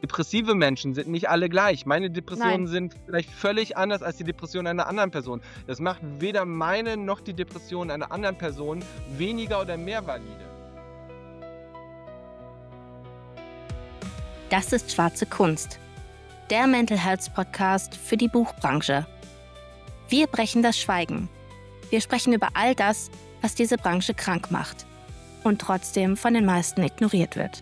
Depressive Menschen sind nicht alle gleich. Meine Depressionen Nein. sind vielleicht völlig anders als die Depression einer anderen Person. Das macht weder meine noch die Depression einer anderen Person weniger oder mehr valide. Das ist Schwarze Kunst, der Mental Health Podcast für die Buchbranche. Wir brechen das Schweigen. Wir sprechen über all das, was diese Branche krank macht und trotzdem von den meisten ignoriert wird.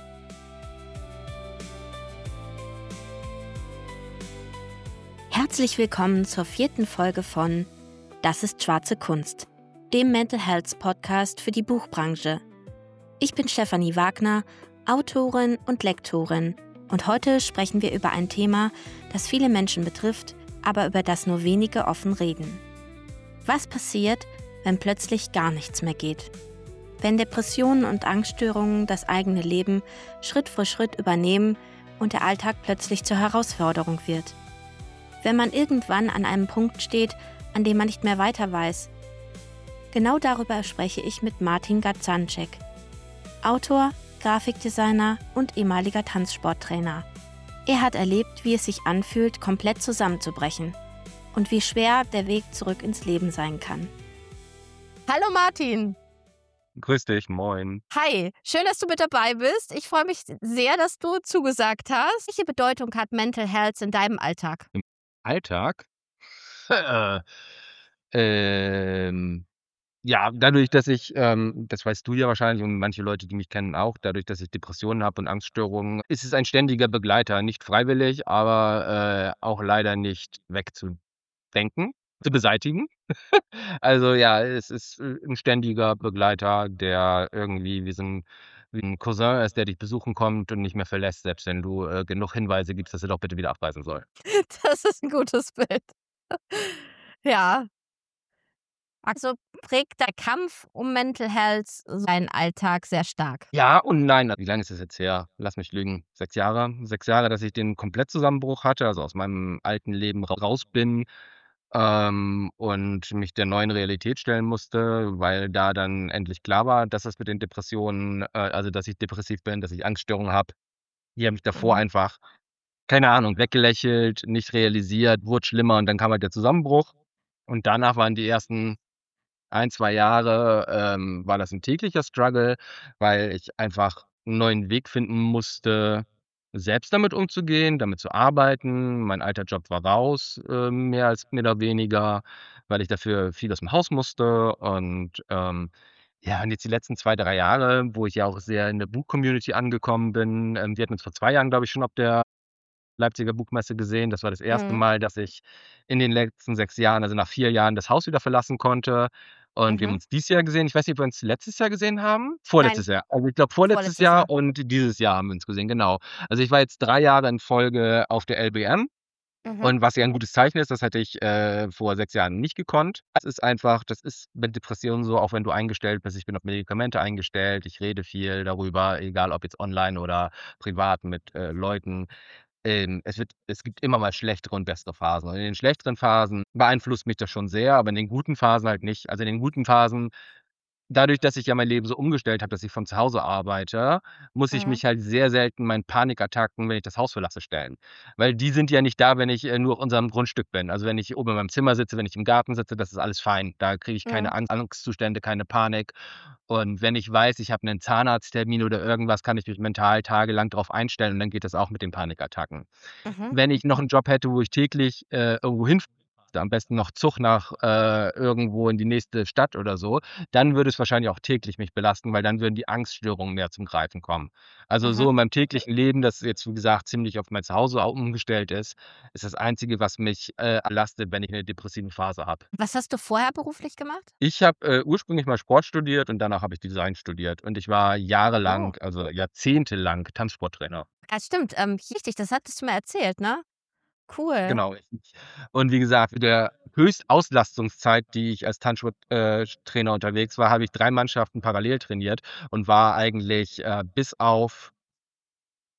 Herzlich willkommen zur 4. Folge von Das ist Schwarze Kunst, dem Mental Health Podcast für die Buchbranche. Ich bin Stefanie Wagner, Autorin und Lektorin, und heute sprechen wir über ein Thema, das viele Menschen betrifft, aber über das nur wenige offen reden. Was passiert, wenn plötzlich gar nichts mehr geht? Wenn Depressionen und Angststörungen das eigene Leben Schritt für Schritt übernehmen und der Alltag plötzlich zur Herausforderung wird? Wenn man irgendwann an einem Punkt steht, an dem man nicht mehr weiter weiß? Genau darüber spreche ich mit Martin Gadzanczek, Autor, Grafikdesigner und ehemaliger Tanzsporttrainer. Er hat erlebt, wie es sich anfühlt, komplett zusammenzubrechen und wie schwer der Weg zurück ins Leben sein kann. Hallo Martin. Grüß dich, moin. Hi, schön, dass du mit dabei bist. Ich freue mich sehr, dass du zugesagt hast. Welche Bedeutung hat Mental Health in deinem Alltag? Alltag? Ja, dadurch, dass ich, das weißt du ja wahrscheinlich und manche Leute, die mich kennen auch, dadurch, dass ich Depressionen habe und Angststörungen, ist es ein ständiger Begleiter. Nicht freiwillig, aber auch leider nicht wegzudenken, zu beseitigen. Also ja, es ist 'n ständiger Begleiter, der irgendwie wie 'n Cousin ist, der dich besuchen kommt und nicht mehr verlässt, selbst wenn du genug Hinweise gibst, dass er doch bitte wieder abreisen soll. Das ist ein gutes Bild. Ja, also prägt der Kampf um Mental Health deinen Alltag sehr stark. Ja und nein. Wie lange ist das jetzt her? Lass mich lügen. 6 Jahre? 6 Jahre, dass ich den Komplettzusammenbruch hatte, also aus meinem alten Leben raus bin, und mich der neuen Realität stellen musste, weil da dann endlich klar war, dass es mit den Depressionen also, dass ich depressiv bin, dass ich Angststörungen habe. Die habe ich davor Mhm. einfach, keine Ahnung, weggelächelt, nicht realisiert, wurde schlimmer und dann kam halt der Zusammenbruch. Und danach waren die ersten 1, 2 Jahre, war das 'n täglicher Struggle, weil ich einfach 'n neuen Weg finden musste, selbst damit umzugehen, damit zu arbeiten. Mein alter Job war raus, mehr oder weniger, weil ich dafür viel aus'm Haus musste und, ja, und jetzt die letzten 2, 3 Jahre, wo ich ja auch sehr in der Buch-Community angekommen bin, wir hatten uns vor 2 Jahren, glaube ich, schon auf der Leipziger Buchmesse gesehen. Das war das erste Mhm. Mal, dass ich in den letzten 6 Jahren, also nach 4 Jahren, das Haus wieder verlassen konnte. Und wir haben Mhm. uns dieses Jahr gesehen. Ich weiß nicht, ob wir uns letztes Jahr gesehen haben? Nein, Vorletztes Jahr. Also, ich glaube, vorletztes vorletztes Jahr Jahr. und dieses Jahr haben wir uns gesehen, genau. Also, ich war jetzt 3 Jahre in Folge auf der LBM Mhm. und was ja 'n gutes Zeichen ist, das hätte ich, vor 6 Jahren nicht gekonnt. Es ist einfach, das ist bei Depressionen so, auch wenn du eingestellt bist. Ich bin auf Medikamente eingestellt, ich rede viel darüber, egal ob jetzt online oder privat mit, Leuten. Es gibt immer mal schlechtere und bessere Phasen. Und in den schlechteren Phasen beeinflusst mich das schon sehr, aber in den guten Phasen halt nicht. Also, in den guten Phasen, dadurch, dass ich ja mein Leben so umgestellt habe, dass ich von zu Hause arbeite, muss ich Mhm. mich halt sehr selten meinen Panikattacken, wenn ich das Haus verlasse, stellen. Weil die sind ja nicht da, wenn ich, nur auf unserem Grundstück bin. Also, wenn ich oben in meinem Zimmer sitze, wenn ich im Garten sitze, das ist alles fein. Da kriege ich keine Mhm. Angstzustände, keine Panik. Und wenn ich weiß, ich habe 'nen Zahnarzttermin oder irgendwas, kann ich mich mental tagelang drauf einstellen und dann geht das auch mit den Panikattacken. Mhm. Wenn ich noch 'n Job hätte, wo ich täglich, irgendwo hinfahren müsste, am besten noch Zug nach, irgendwo in die nächste Stadt oder so, dann würde es wahrscheinlich auch täglich mich belasten, weil dann würden die Angststörungen mehr zum Greifen kommen. Also, so Mhm. in meinem täglichen Leben, das jetzt, wie gesagt, ziemlich auf mein Zuhause au umgestellt ist das Einzige, was mich, belastet, wenn ich 'ne depressive Phase habe. Was hast du vorher beruflich gemacht? Ich habe, ursprünglich mal Sport studiert und danach habe ich Design studiert und ich war Oh. jahrelang, also jahrzehntelang Tanzsporttrainer. Ja, stimmt, richtig, das hattest du mir erzählt, ne? Cool. Genau. Und wie gesagt, mit der Höchstauslastungszeit, die ich als Tanzsport Trainer unterwegs war, habe ich 3 Mannschaften parallel trainiert und war eigentlich, bis auf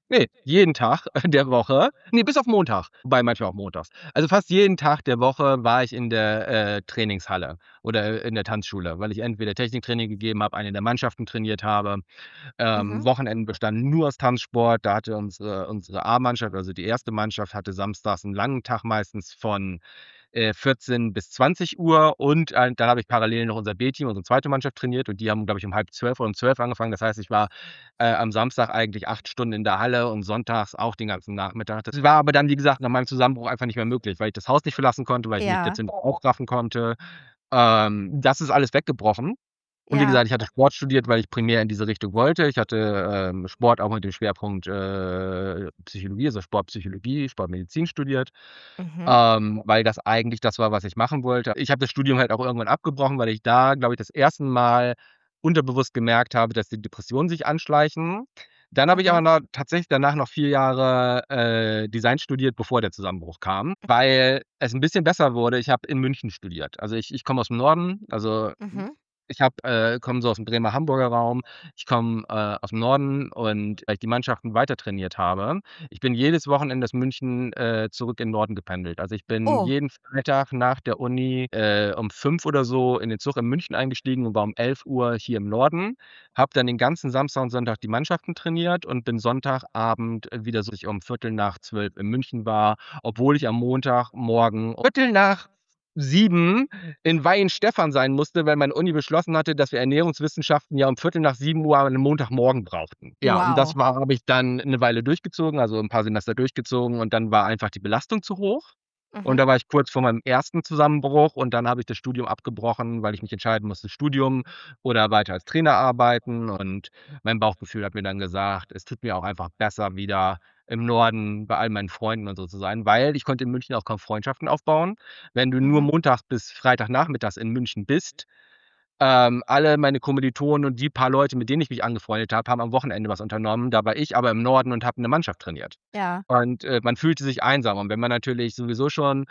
Ne, jeden Tag der Woche. Ne, bis auf Montag, wobei manchmal auch montags. Also, fast jeden Tag der Woche war ich in der, Trainingshalle oder in der Tanzschule, weil ich entweder Techniktraining gegeben habe, eine der Mannschaften trainiert habe. Mhm. Wochenenden bestanden nur aus Tanzsport. Da hatte unsere A-Mannschaft, also die erste Mannschaft, hatte samstags 'n langen Tag meistens von 14 bis 20 Uhr und dann habe ich parallel noch unser B-Team, unsere zweite Mannschaft trainiert und die haben, glaube ich, um 11:30 oder um 12 angefangen. Das heißt, ich war, am Samstag eigentlich 8 Stunden in der Halle und sonntags auch den ganzen Nachmittag. Das war aber dann, wie gesagt, nach meinem Zusammenbruch einfach nicht mehr möglich, weil ich das Haus nicht verlassen konnte, weil ich mich Ja, dazu nicht aufraffen konnte. Das ist alles weggebrochen. Und wie ja. gesagt, ich hatte Sport studiert, weil ich primär in diese Richtung wollte. Ich hatte, Sport auch mit dem Schwerpunkt, Psychologie, also Sportpsychologie, Sportmedizin studiert, Mhm. weil das eigentlich das war, was ich machen wollte. Ich habe das Studium halt auch irgendwann abgebrochen, weil ich da, glaube ich, das erste Mal unterbewusst gemerkt habe, dass die Depressionen sich anschleichen. Dann habe ich aber Mhm. tatsächlich danach noch 4 Jahre, Design studiert, bevor der Zusammenbruch kam, weil es 'n bisschen besser wurde. Ich habe in München studiert. Also, ich komme aus'm Norden, also Mhm. ich komme so aus'm Bremer-Hamburger Raum. Ich komme, aus'm Norden und weil ich die Mannschaften weiter trainiert habe, ich bin jedes Wochenende aus München, zurück in den Norden gependelt. Also, ich bin Oh, jeden Freitag nach der Uni, um 5 oder so in den Zug in München eingestiegen und war um 11 Uhr hier im Norden, habe dann den ganzen Samstag und Sonntag die Mannschaften trainiert und bin Sonntagabend wieder so, dass ich um 11:45 in München war, obwohl ich am Montagmorgen um 6:45 in Weihenstephan sein musste, weil meine Uni beschlossen hatte, dass wir Ernährungswissenschaften ja um 7:15 an 'nem Montagmorgen brauchten. Ja, und das wow. habe ich dann 'ne Weile durchgezogen, also 'n paar Semester durchgezogen und dann war einfach die Belastung zu hoch. Und Mhm. da war ich kurz vor meinem ersten Zusammenbruch und dann habe ich das Studium abgebrochen, weil ich mich entscheiden musste, Studium oder weiter als Trainer arbeiten. Und mein Bauchgefühl hat mir dann gesagt, es tut mir auch einfach besser, wieder im Norden bei all meinen Freunden und so zu sein, weil ich konnte in München auch kaum Freundschaften aufbauen. Wenn du nur Mhm. montags bis Freitagnachmittags in München bist, alle meine Kommilitonen und die paar Leute, mit denen ich mich angefreundet habe, haben am Wochenende was unternommen. Da war ich aber im Norden und habe 'ne Mannschaft trainiert. Ja. Und, man fühlte sich einsam. Und wenn man natürlich sowieso schon,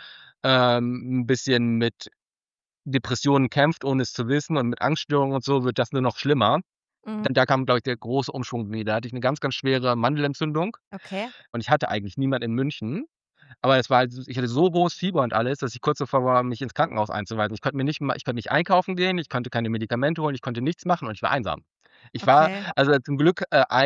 'n bisschen mit Depressionen kämpft, ohne es zu wissen und mit Angststörungen und so, wird das nur noch schlimmer. Mhm. Dann da kam, glaube ich, der große Umschwung bei mir. Da hatte ich 'ne ganz, ganz schwere Mandelentzündung Okay. und ich hatte eigentlich niemand in München. Aber es war halt ich hatte so hohes Fieber und alles, dass ich kurz davor war, mich ins Krankenhaus einzuweisen. Ich konnte nicht einkaufen gehen, ich konnte keine Medikamente holen, ich konnte nichts machen und ich war einsam. Ich war Okay. also zum Glück,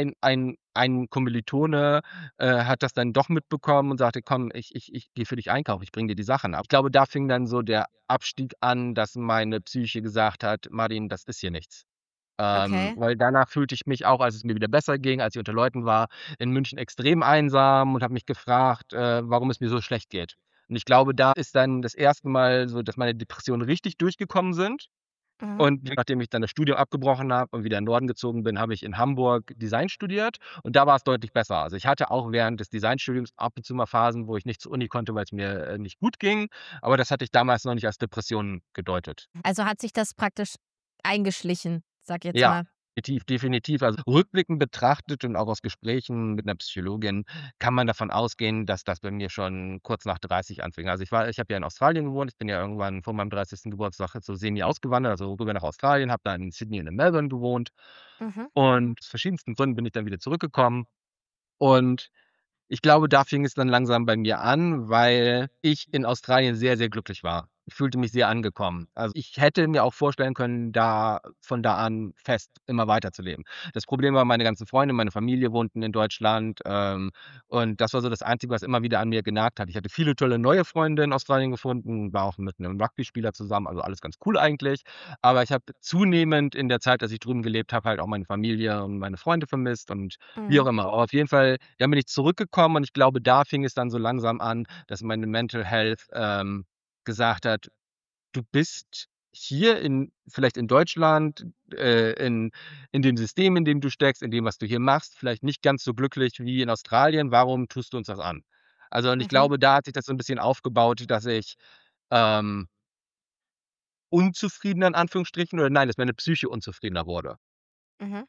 ein Kommilitone, hat das dann doch mitbekommen und sagte: „Komm, ich gehe für dich einkaufen, ich bringe dir die Sachen ab.“ Ich glaube, da fing dann so der Abstieg an, dass meine Psyche gesagt hat: „Martin, das ist hier nichts.“ Okay. Weil danach fühlte ich mich auch, als es mir wieder besser ging, als ich unter Leuten war, in München extrem einsam und habe mich gefragt, warum es mir so schlecht geht. Und ich glaube, da ist dann das erste Mal so, dass meine Depressionen richtig durchgekommen sind. Mhm. Und nachdem ich dann das Studium abgebrochen habe und wieder in den Norden gezogen bin, habe ich in Hamburg Design studiert und da war es deutlich besser. Also, ich hatte auch während des Designstudiums ab und zu mal Phasen, wo ich nicht zur Uni konnte, weil's mir, nicht gut ging, aber das hatte ich damals noch nicht als Depression gedeutet. Also hat sich das praktisch eingeschlichen, sage jetzt Ja, mal. definitiv, definitiv. Also, rückblickend betrachtet und auch aus Gesprächen mit 'ner Psychologin kann man davon ausgehen, dass das bei mir schon kurz nach 30 anfing. Also, ich habe ja in Australien gewohnt. Ich bin ja irgendwann vor meinem 30. Geburtstag so semi ausgewandert, also rüber nach Australien, habe dann in Sydney und in Melbourne gewohnt Mhm. und aus verschiedensten Gründen bin ich dann wieder zurückgekommen und ich glaube, da fing es dann langsam bei mir an, weil ich in Australien sehr, sehr glücklich war. Ich fühlte mich sehr angekommen. Also, ich hätte mir auch vorstellen können, da von da an fest immer weiterzuleben. Das Problem war, meine ganzen Freunde, meine Familie wohnten in Deutschland, und das war so das Einzige, was immer wieder an mir genagt hat. Ich hatte viele tolle neue Freunde in Australien gefunden, war auch mit 'nem Rugbyspieler zusammen, also alles ganz cool eigentlich. Aber ich habe zunehmend in der Zeit, dass ich drüben gelebt habe, halt auch meine Familie und meine Freunde vermisst und wie auch Mhm. immer. Aber auf jeden Fall, dann bin ich zurückgekommen und ich glaube, da fing es dann so langsam an, dass meine Mental Health, gesagt hat: „Du bist hier vielleicht in Deutschland, in dem System, in dem du steckst, in dem, was du hier machst, vielleicht nicht ganz so glücklich wie in Australien. Warum tust du uns das an?“ Also, und ich Mhm. glaube, da hat sich das so 'n bisschen aufgebaut, dass ich, ähm, unzufriedener in Anführungsstrichen oder nein, dass meine Psyche unzufriedener wurde. Mhm.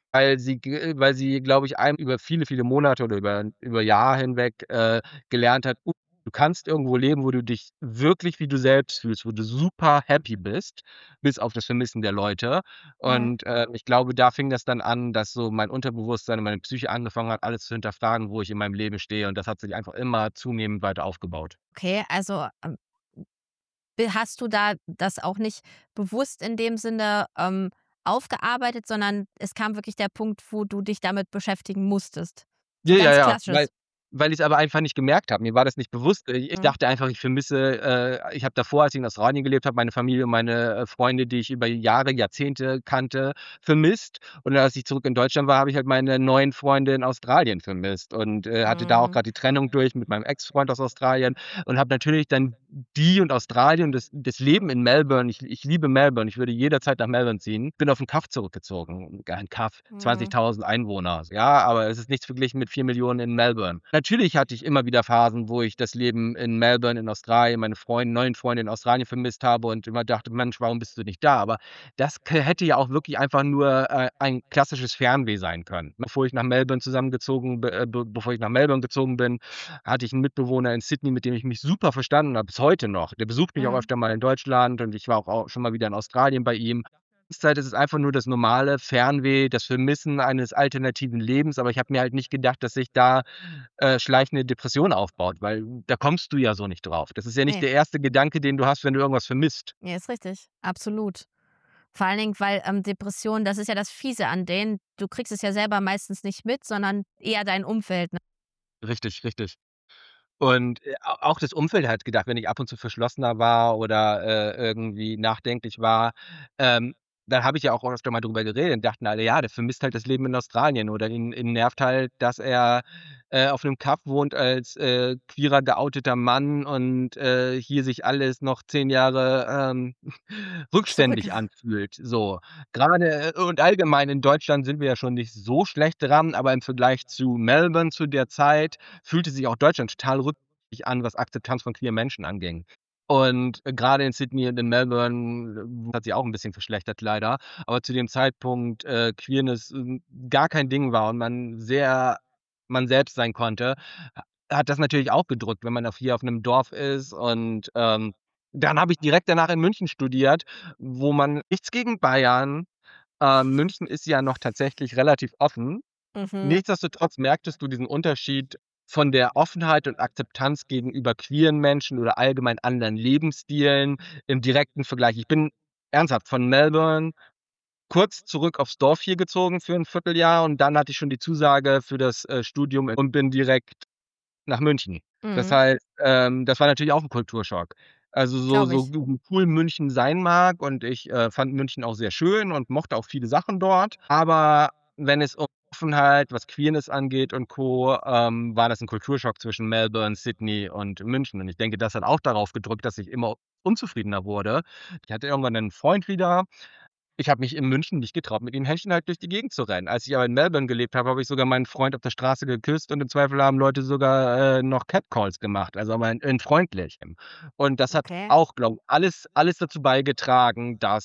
Weil sie, glaube ich, einem über viele, viele Monate oder über Jahre hinweg, gelernt hat: Du kannst irgendwo leben, wo du dich wirklich wie du selbst fühlst, wo du super happy bist, bis auf das Vermissen der Leute. Mhm. Und, ich glaube, da fing das dann an, dass so mein Unterbewusstsein und meine Psyche angefangen hat, alles zu hinterfragen, wo ich in meinem Leben stehe. Und das hat sich einfach immer zunehmend weiter aufgebaut. Okay, also, hast du da das auch nicht bewusst in dem Sinne, aufgearbeitet, sondern es kam wirklich der Punkt, wo du dich damit beschäftigen musstest? So Ja, ja, ganz ja, weil klassisch. weil ich's aber einfach nicht gemerkt habe. Mir war das nicht bewusst. Ich Mhm. dachte einfach, ich vermisse ich habe davor, als ich in Australien gelebt habe, meine Familie und meine, Freunde, die ich über Jahre, Jahrzehnte kannte, vermisst. Und als ich zurück in Deutschland war, habe ich halt meine neuen Freunde in Australien vermisst und, hatte da auch Mhm. grad die Trennung durch mit meinem Ex-Freund aus Australien und habe natürlich dann die und Australien und das Leben in Melbourne, ich liebe Melbourne, ich würde jederzeit nach Melbourne ziehen. Bin auf 'n Kaff zurückgezogen. Ein Kaff, Mhm. 20.000 Einwohner. Ja, aber es ist nichts verglichen mit 4 Millionen in Melbourne. Natürlich hatte ich immer wieder Phasen, wo ich das Leben in Melbourne, in Australien, meine neuen Freunde in Australien vermisst habe und immer dachte: „Mensch, warum bist du nicht da?“ Aber das hätte ja auch wirklich einfach nur, ein klassisches Fernweh sein können. Bevor ich nach Melbourne gezogen bin, hatte ich 'n Mitbewohner in Sydney, mit dem ich mich super verstanden habe, bis heute noch. Der besucht mich auch Mhm. öfter mal in Deutschland und ich war auch schon mal wieder in Australien bei ihm. Zeit ist es einfach nur das normale Fernweh, das Vermissen eines alternativen Lebens, aber ich habe mir halt nicht gedacht, dass sich da, schleichende Depression aufbaut, weil da kommst du ja so nicht drauf. Das ist ja nicht Ne, der erste Gedanke, den du hast, wenn du irgendwas vermisst. ne, ist richtig. Absolut. Vor allen Dingen, weil, Depressionen, das ist ja das Fiese an denen, du kriegst es ja selber meistens nicht mit, sondern eher dein Umfeld, ne? Richtig, richtig. Und, auch das Umfeld hat gedacht, wenn ich ab und zu verschlossener war oder, irgendwie nachdenklich war, dann habe ich ja auch öfter mal drüber geredet und dachten alle: „Ja, der vermisst halt das Leben in Australien“ oder ihn nervt halt, dass er, auf 'nem Kaff wohnt als, queerer, geouteter Mann und, hier sich alles noch 10 Jahre, Zurück. rückständig anfühlt, so. Grade und allgemein in Deutschland sind wir ja schon nicht so schlecht dran, aber im Vergleich zu Melbourne zu der Zeit fühlte sich auch Deutschland total rückständig an, was Akzeptanz von queeren Menschen anging. Und, grade in Sydney und in Melbourne, hat sich auch 'n bisschen verschlechtert leider. Aber zu dem Zeitpunkt, Queerness, gar kein Ding war und man sehr man selbst sein konnte, hat das natürlich auch gedrückt, wenn man hier auf 'nem Dorf ist und, dann habe ich direkt danach in München studiert, wo man nichts gegen Bayern, München ist ja noch tatsächlich relativ offen. Mhm. Nichtsdestotrotz merktest du diesen Unterschied von der Offenheit und Akzeptanz gegenüber queeren Menschen oder allgemein anderen Lebensstilen im direkten Vergleich. Ich bin ernsthaft von Melbourne kurz zurück aufs Dorf hier gezogen für 'n Vierteljahr und dann hatte ich schon die Zusage für das, Studium und bin direkt nach München. Das Mhm. heißt, das war natürlich auch 'n Kulturschock. Also, Glaube so ich. cool München sein mag und ich, fand München auch sehr schön und mochte auch viele Sachen dort. Aber wenn es um Offenheit, was Queerness angeht und Co., war das 'n Kulturschock zwischen Melbourne, Sydney und München. Und ich denke, das hat auch darauf gedrückt, dass ich immer unzufriedener wurde. Ich hatte irgendwann 'nen Freund wieder. Ich habe mich in München nicht getraut, mit ihm Händchen halt durch die Gegend zu rennen. Als ich aber in Melbourne gelebt habe, habe ich sogar meinen Freund auf der Straße geküsst und im Zweifel haben Leute sogar, noch Catcalls gemacht, also aber in freundlich. Und das hat Okay. auch, glaube ich, alles dazu beigetragen, dass,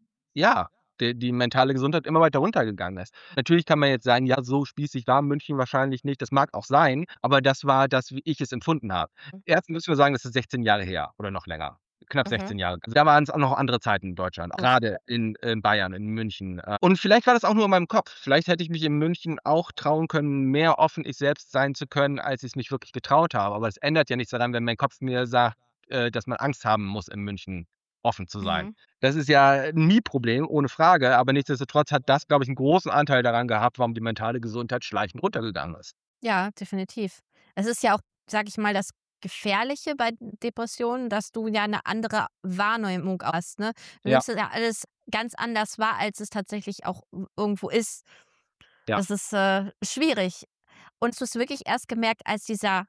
ja, die mentale Gesundheit immer weiter runtergegangen ist. Natürlich kann man jetzt sagen: „Ja, so spießig war München wahrscheinlich nicht.“ Das mag auch sein, aber das war das, wie ich es empfunden habe. Erstens müssen wir sagen, das ist 16 Jahre her oder noch länger. Knapp Mhm. 16 Jahre. Also, da waren's auch noch andere Zeiten in Deutschland, Gut. grade in Bayern, in München. Und vielleicht war das auch nur in meinem Kopf. Vielleicht hätte ich mich in München auch trauen können, mehr offen ich selbst sein zu können, als ich's mich wirklich getraut habe. Aber das ändert ja nichts daran, wenn mein Kopf mir sagt, dass man Angst haben muss, in München offen zu sein. Mhm. Das ist ja 'n Nie-Problem, ohne Frage, aber nichtsdestotrotz hat das, glaube ich, 'n großen Anteil daran gehabt, warum die mentale Gesundheit schleichend runtergegangen ist. Ja, definitiv. Es ist ja auch, sage ich mal, das Gefährliche bei Depressionen, dass du ja 'ne andere Wahrnehmung hast, ne? Du Ja, nimmst das ja alles ganz anders wahr, als es tatsächlich auch irgendwo ist. ja, Das ist, schwierig. Und hast du's wirklich erst gemerkt, als dieser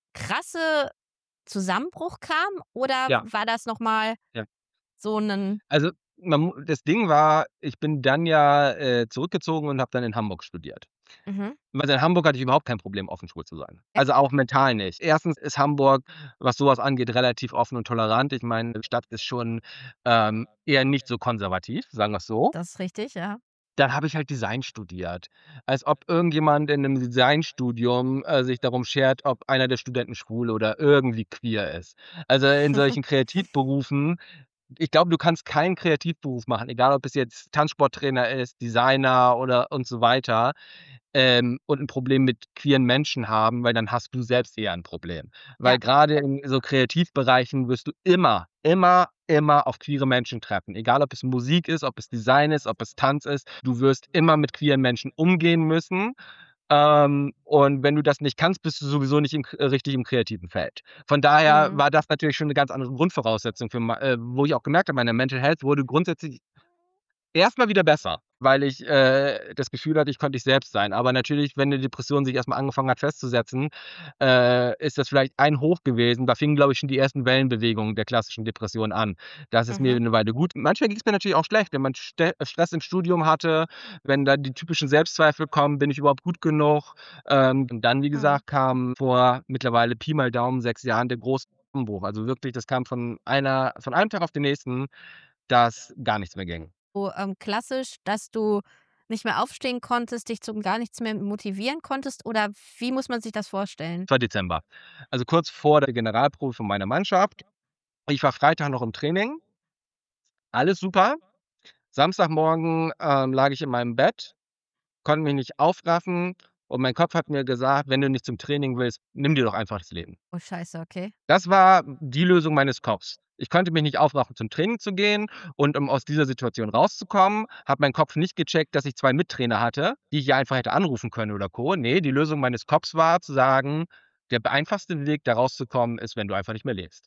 krasse Zusammenbruch kam oder ja, war das noch mal ja. so 'nen Also, das Ding war, ich bin dann ja, zurückgezogen und habe dann in Hamburg studiert. mhm, Also, in Hamburg hatte ich überhaupt kein Problem, offen schwul zu sein. Also, auch mental nicht. Erstens ist Hamburg, was so was angeht, relativ offen und tolerant. Ich meine, die Stadt ist schon, eher nicht so konservativ, sagen wir's so. das ist richtig, ja. dann habe ich halt Design studiert. Als ob irgendjemand in 'nem Designstudium, sich darum schert, ob einer der Studenten schwul oder irgendwie queer ist. Also, in solchen Kreativberufen ich glaube, du kannst keinen Kreativberuf machen, egal ob es jetzt Tanzsporttrainer ist, Designer oder und so weiter, und 'n Problem mit queeren Menschen haben, weil dann hast du selbst eher 'n Problem. Ja. Weil grade in so Kreativbereichen wirst du immer, immer, immer auf queere Menschen treffen. Egal, ob es Musik ist, ob es Design ist, ob es Tanz ist. Du wirst immer mit queeren Menschen umgehen müssen. Und wenn du das nicht kannst, bist du sowieso nicht richtig im kreativen Feld. Von daher Mhm. war das natürlich schon 'ne ganz andere Grundvoraussetzung für wo ich auch gemerkt habe, meine Mental Health wurde grundsätzlich erst mal wieder besser, weil ich, das Gefühl hatte, ich konnte ich selbst sein. Aber natürlich, wenn 'ne Depression sich erst mal angefangen hat festzusetzen, ist das vielleicht ein Hoch gewesen. Da fingen, glaube ich, schon die ersten Wellenbewegungen der klassischen Depression an. Da ist es mir Mhm. 'ne Weile gut manchmal ging's mir natürlich auch schlecht, wenn man Stress im Studium hatte, wenn da die typischen Selbstzweifel kommen: „Bin ich überhaupt gut genug?“ Und dann, wie Mhm. gesagt, kam vor mittlerweile Pi mal Daumen 6 Jahren der große Umbruch. Also wirklich, das kam von einem Tag auf den nächsten, dass gar nichts mehr ging. So, klassisch, dass du nicht mehr aufstehen konntest, dich zu gar nichts mehr motivieren konntest oder wie muss man sich das vorstellen? Es war Dezember. Also kurz vor der Generalprobe von meiner Mannschaft. Ich war Freitag noch im Training, alles super. Samstagmorgen, lag ich in meinem Bett, konnte mich nicht aufraffen und mein Kopf hat mir gesagt: „Wenn du nicht zum Training willst, nimm dir doch einfach das Leben.“ Oh scheiße, okay. Das war die Lösung meines Kopfs. Ich konnte mich nicht aufraffen, zum Training zu gehen und um aus dieser Situation rauszukommen, hat mein Kopf nicht gecheckt, dass ich 2 Mittrainer hatte, die ich ja einfach hätte anrufen können oder Co. Ne, die Lösung meines Kopfs war zu sagen: „Der einfachste Weg, da rauszukommen, ist, wenn du einfach nicht mehr lebst.“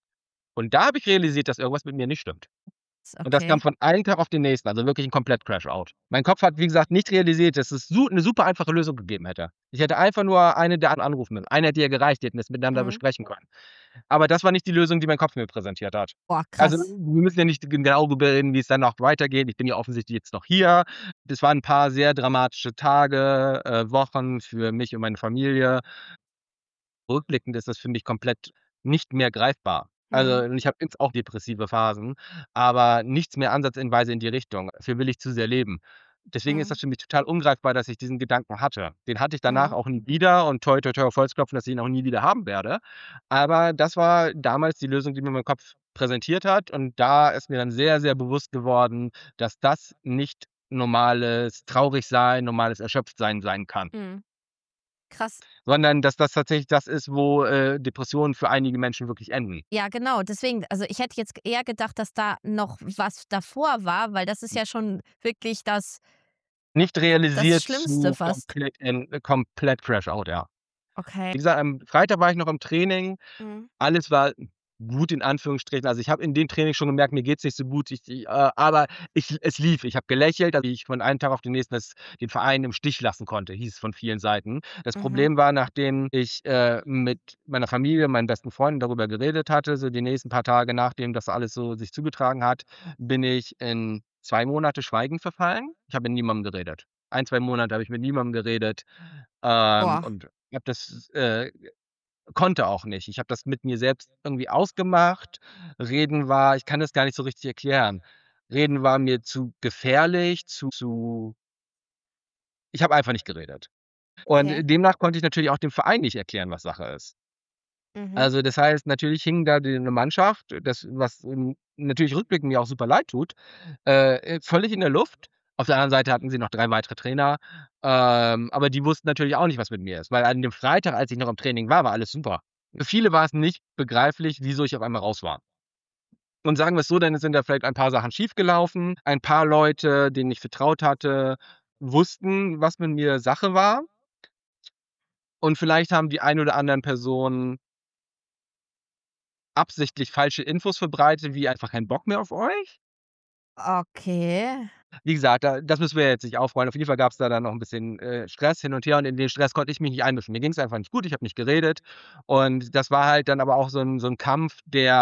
Und da habe ich realisiert, dass irgendwas mit mir nicht stimmt. Und das kam Okay. von einem Tag auf den nächsten, also wirklich 'n komplett Crash-out. Mein Kopf hat, wie gesagt, nicht realisiert, dass es 'ne super einfache Lösung gegeben hätte. Ich hätte einfach nur eine der anderen anrufen müssen. Eine hätte ja gereicht, die hätten das miteinander Mhm. besprechen können. Aber das war nicht die Lösung, die mein Kopf mir präsentiert hat. Boah, Also, krass. wir müssen ja nicht genau reden, wie es dann noch weitergeht. Ich bin ja offensichtlich jetzt noch hier. Das waren 'n paar sehr dramatische Tage, Wochen für mich und meine Familie. Rückblickend ist das für mich komplett nicht mehr greifbar. Also, Mhm. und ich habe jetzt auch depressive Phasen, aber nichts mehr ansatzweise in die Richtung. Dafür will ich zu sehr leben. Deswegen ist das Mhm. für mich total ungreifbar, dass ich diesen Gedanken hatte. Den hatte ich danach Mhm. auch nie wieder und toi, toi, toi auf Holz klopfen, dass ich ihn auch nie wieder haben werde. Aber das war damals die Lösung, die mir mein Kopf präsentiert hat und da ist mir dann sehr, sehr bewusst geworden, dass das nicht normales Traurigsein, normales Erschöpftsein sein kann. Mhm. Krass. Sondern dass das tatsächlich das ist, wo, Depressionen für einige Menschen wirklich enden. Ja, genau. Deswegen, also ich hätte jetzt eher gedacht, dass da noch was davor war, weil das ist ja schon wirklich Nicht das realisiert Schlimmste zu fast. komplett Crash-out, ja. Wie Okay. gesagt, am Freitag war ich noch im Training. Mhm. Alles war gut in Anführungsstrichen. Also, ich habe in dem Training schon gemerkt, mir geht's nicht so gut. Aber es lief. Ich habe gelächelt, dass ich von einem Tag auf den nächsten den Verein im Stich lassen konnte, hieß es von vielen Seiten. Das Mhm. Problem war, nachdem ich, mit meiner Familie, meinen besten Freunden darüber geredet hatte, so die nächsten paar Tage, nachdem das alles so sich zugetragen hat, bin ich in 2 Monate Schweigen verfallen. Ich habe mit niemandem geredet. 2 Monate habe ich mit niemandem geredet, Boah. und habe das, konnte auch nicht. Ich habe das mit mir selbst irgendwie ausgemacht. Reden war ich kann das gar nicht so richtig erklären. Reden war mir zu gefährlich, zu ich habe einfach nicht geredet. Und Okay. demnach konnte ich natürlich auch dem Verein nicht erklären, was Sache ist. Mhm. Also, das heißt, natürlich hing da 'ne Mannschaft, das was, natürlich rückblickend mir auch super leid tut, völlig in der Luft. Auf der anderen Seite hatten sie noch 3 weitere Trainer, aber die wussten natürlich auch nicht, was mit mir ist, weil an dem Freitag, als ich noch im Training war alles super. Für viele war es nicht begreiflich, wieso ich auf einmal raus war. Und sagen wir es so, dann sind da vielleicht ein paar Sachen schiefgelaufen. Ein paar Leute, denen ich vertraut hatte, wussten, was mit mir Sache war. Und vielleicht haben die ein oder anderen Personen absichtlich falsche Infos verbreitet, wie einfach kein Bock mehr auf euch. Okay. Wie gesagt, das müssen wir jetzt nicht aufrollen. Auf jeden Fall gab's da dann noch 'n bisschen, Stress hin und her und in den Stress konnte ich mich nicht einmischen. Mir ging's einfach nicht gut, ich habe nicht geredet und das war halt dann aber auch so 'n Kampf,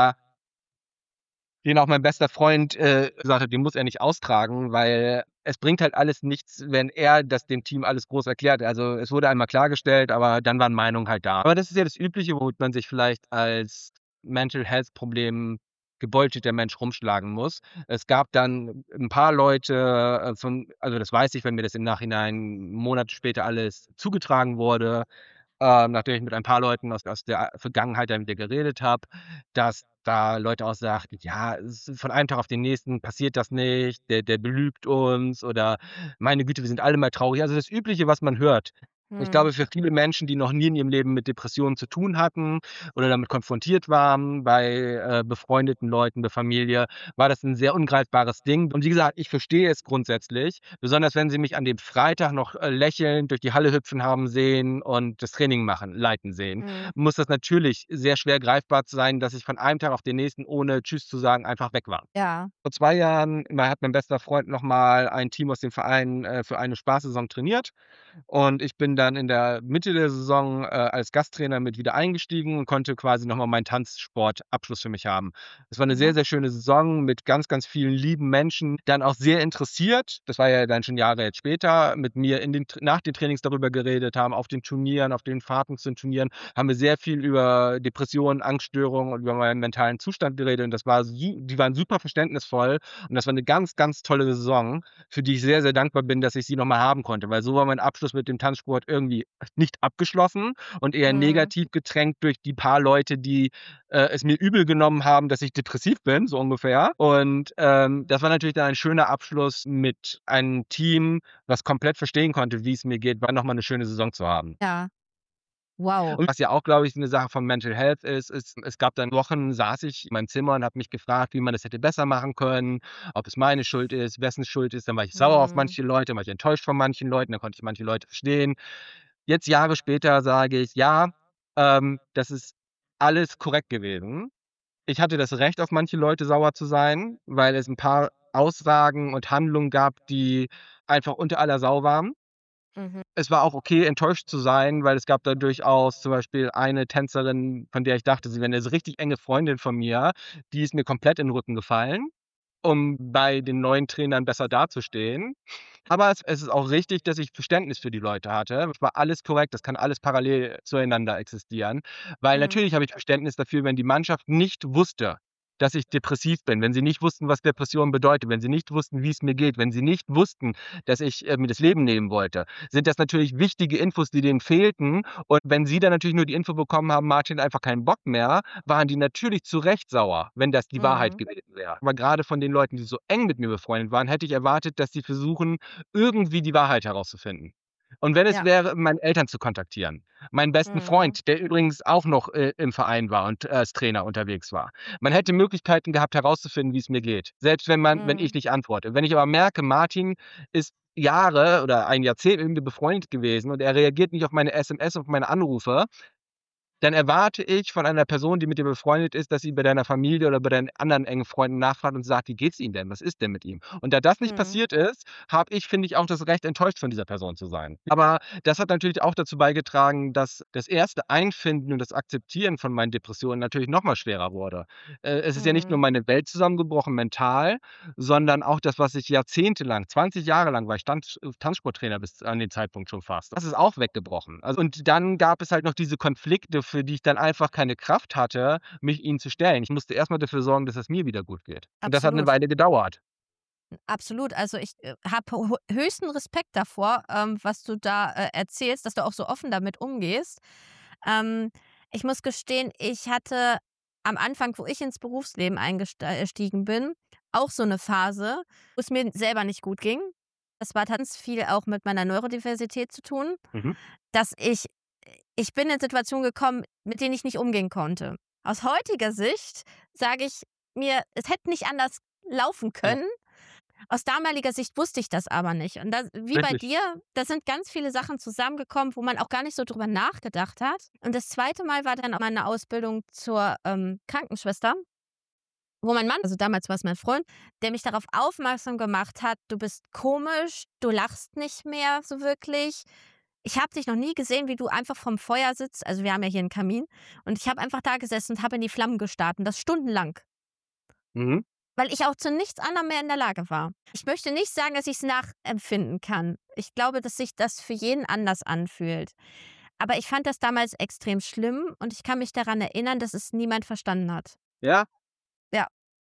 den auch mein bester Freund, gesagt hat, den muss er nicht austragen, weil es bringt halt alles nichts, wenn er das dem Team alles groß erklärt. Also, es wurde einmal klargestellt, aber dann waren Meinungen halt da. Aber das ist ja das Übliche, womit man sich vielleicht als Mental Health Problem gebeutelter Mensch rumschlagen muss. Es gab dann ein paar Leute, also das weiß ich, wenn mir das im Nachhinein Monate später alles zugetragen wurde, nachdem ich mit ein paar Leuten aus der Vergangenheit dann wieder geredet habe, dass da Leute auch sagten: „Ja, es von einem Tag auf den nächsten passiert das nicht, der belügt uns“ oder „Meine Güte, wir sind alle mal traurig.“ Also, das Übliche, was man hört. Ich Mhm. glaube, für viele Menschen, die noch nie in ihrem Leben mit Depressionen zu tun hatten oder damit konfrontiert waren, bei, befreundeten Leuten, der Familie, war das 'n sehr ungreifbares Ding. Und wie gesagt, ich verstehe es grundsätzlich, besonders wenn sie mich an dem Freitag noch, lächelnd durch die Halle hüpfen haben sehen und das Training leiten sehen, Mhm. muss das natürlich sehr schwer greifbar sein, dass ich von einem Tag auf den nächsten, ohne tschüss zu sagen, einfach weg war. Ja. Vor 2 Jahren hat mein bester Freund noch mal ein Team aus dem Verein, für eine Spaßsaison trainiert. Und ich bin dann in der Mitte der Saison, als Gasttrainer mit wieder eingestiegen und konnte quasi noch mal meinen Tanzsportabschluss für mich haben. Es war 'ne sehr, Mhm. sehr schöne Saison mit ganz, ganz vielen lieben Menschen, dann auch sehr interessiert, das war ja dann schon Jahre jetzt später, mit mir in den nach den Trainings darüber geredet haben, auf den Turnieren, auf den Fahrten zu den Turnieren, haben wir sehr viel über Depressionen, Angststörungen und über meinen mentalen Zustand geredet und das war die waren super verständnisvoll und das war 'ne ganz, ganz tolle Saison, für die ich sehr, sehr dankbar bin, dass ich sie noch mal haben konnte, weil so war mein Abschluss mit dem Tanzsport irgendwie nicht abgeschlossen und eher Mhm. negativ getränkt durch die paar Leute, die, es mir übel genommen haben, dass ich depressiv bin, so ungefähr. Und, das war natürlich dann ein schöner Abschluss mit einem Team, was komplett verstehen konnte, wie es mir geht, war noch mal 'ne schöne Saison zu haben. Ja. Wow. Und was ja auch, glaube ich, 'ne Sache von Mental Health ist, es gab dann Wochen, saß ich in meinem Zimmer und habe mich gefragt, wie man das hätte besser machen können, ob es meine Schuld ist, wessen Schuld ist. Dann war ich sauer auf Mhm. manche Leute, dann war ich enttäuscht von manchen Leuten, dann konnte ich manche Leute verstehen. Jetzt Jahre später sage ich: „Ja, das ist alles korrekt gewesen. Ich hatte das Recht, auf manche Leute sauer zu sein, weil es 'n paar Aussagen und Handlungen gab, die einfach unter aller Sau waren. Mhm. Es war auch okay, enttäuscht zu sein, weil es gab da durchaus zum Beispiel eine Tänzerin, von der ich dachte, sie wäre 'ne so richtig enge Freundin von mir, die ist mir komplett in den Rücken gefallen, um bei den neuen Trainern besser dazustehen. Aber es ist auch richtig, dass ich Verständnis für die Leute hatte. Es war alles korrekt, das kann alles parallel zueinander existieren, weil Mhm. natürlich habe ich Verständnis dafür, wenn die Mannschaft nicht wusste, dass ich depressiv bin, wenn sie nicht wussten, was Depression bedeutet, wenn sie nicht wussten, wie es mir geht, wenn sie nicht wussten, dass ich, mir das Leben nehmen wollte, sind das natürlich wichtige Infos, die denen fehlten. Und wenn sie dann natürlich nur die Info bekommen haben: „Martin hat einfach keinen Bock mehr“, waren die natürlich zu Recht sauer, wenn das die Wahrheit Mhm. gewesen wäre. Aber grade von den Leuten, die so eng mit mir befreundet waren, hätte ich erwartet, dass sie versuchen, irgendwie die Wahrheit herauszufinden. Und wenn es Ja. wäre, meine Eltern zu kontaktieren, meinen besten Mhm. Freund, der übrigens auch noch, im Verein war und als Trainer unterwegs war. Man hätte Möglichkeiten gehabt, herauszufinden, wie's mir geht, selbst wenn ich Mhm. nicht antworte. Wenn ich aber merke, Martin ist Jahre oder ein Jahrzehnt mit mir befreundet gewesen und er reagiert nicht auf meine SMS, auf meine Anrufe, dann erwarte ich von einer Person, die mit dir befreundet ist, dass sie bei deiner Familie oder bei deinen anderen engen Freunden nachfragt und sagt: „Wie geht's ihm denn? Was ist denn mit ihm?“ Und da das nicht Mhm. passiert ist, habe ich, finde ich, auch das Recht, enttäuscht von dieser Person zu sein. Aber das hat natürlich auch dazu beigetragen, dass das erste Einfinden und das Akzeptieren von meinen Depressionen natürlich noch mal schwerer wurde. Es ist ja nicht nur Mhm. meine Welt zusammengebrochen mental, sondern auch das, was ich jahrzehntelang, 20 Jahre lang war ich Tanzsporttrainer bis an den Zeitpunkt schon fast. Das ist auch weggebrochen. Also und dann gab es halt noch diese Konflikte, für die ich dann einfach keine Kraft hatte, mich ihnen zu stellen. Ich musste erst mal dafür sorgen, dass es mir wieder gut geht. Und das hat 'ne Absolut. Weile gedauert. Absolut. Also, ich, habe höchsten Respekt davor, was du da, erzählst, dass du auch so offen damit umgehst. Ähm, Ich muss gestehen, ich hatte am Anfang, wo ich ins Berufsleben eingestiegen bin, auch so eine Phase, wo es mir selber nicht gut ging. Das war ganz viel auch mit meiner Neurodiversität zu tun, Mhm. dass ich bin in Situationen gekommen, mit denen ich nicht umgehen konnte. Aus heutiger Sicht sage ich mir, es hätte nicht anders laufen Ja, können. Aus damaliger Sicht wusste ich das aber nicht. Und da wie bei richtig. dir, da sind ganz viele Sachen zusammengekommen, wo man auch gar nicht so drüber nachgedacht hat. Und das zweite Mal war dann auch meine Ausbildung zur, Krankenschwester, wo mein Mann, also damals war es mein Freund, der mich darauf aufmerksam gemacht hat: „Du bist komisch, du lachst nicht mehr so wirklich. Ich habe dich noch nie gesehen, wie du einfach vorm Feuer sitzt.“ Also, wir haben ja hier 'n Kamin. Und ich habe einfach da gesessen und habe in die Flammen gestarrt und das stundenlang. Mhm. Weil ich auch zu nichts anderem mehr in der Lage war. Ich möchte nicht sagen, dass ich's nachempfinden kann. Ich glaube, dass sich das für jeden anders anfühlt. Aber ich fand das damals extrem schlimm und ich kann mich daran erinnern, dass es niemand verstanden hat. Ja, Ja.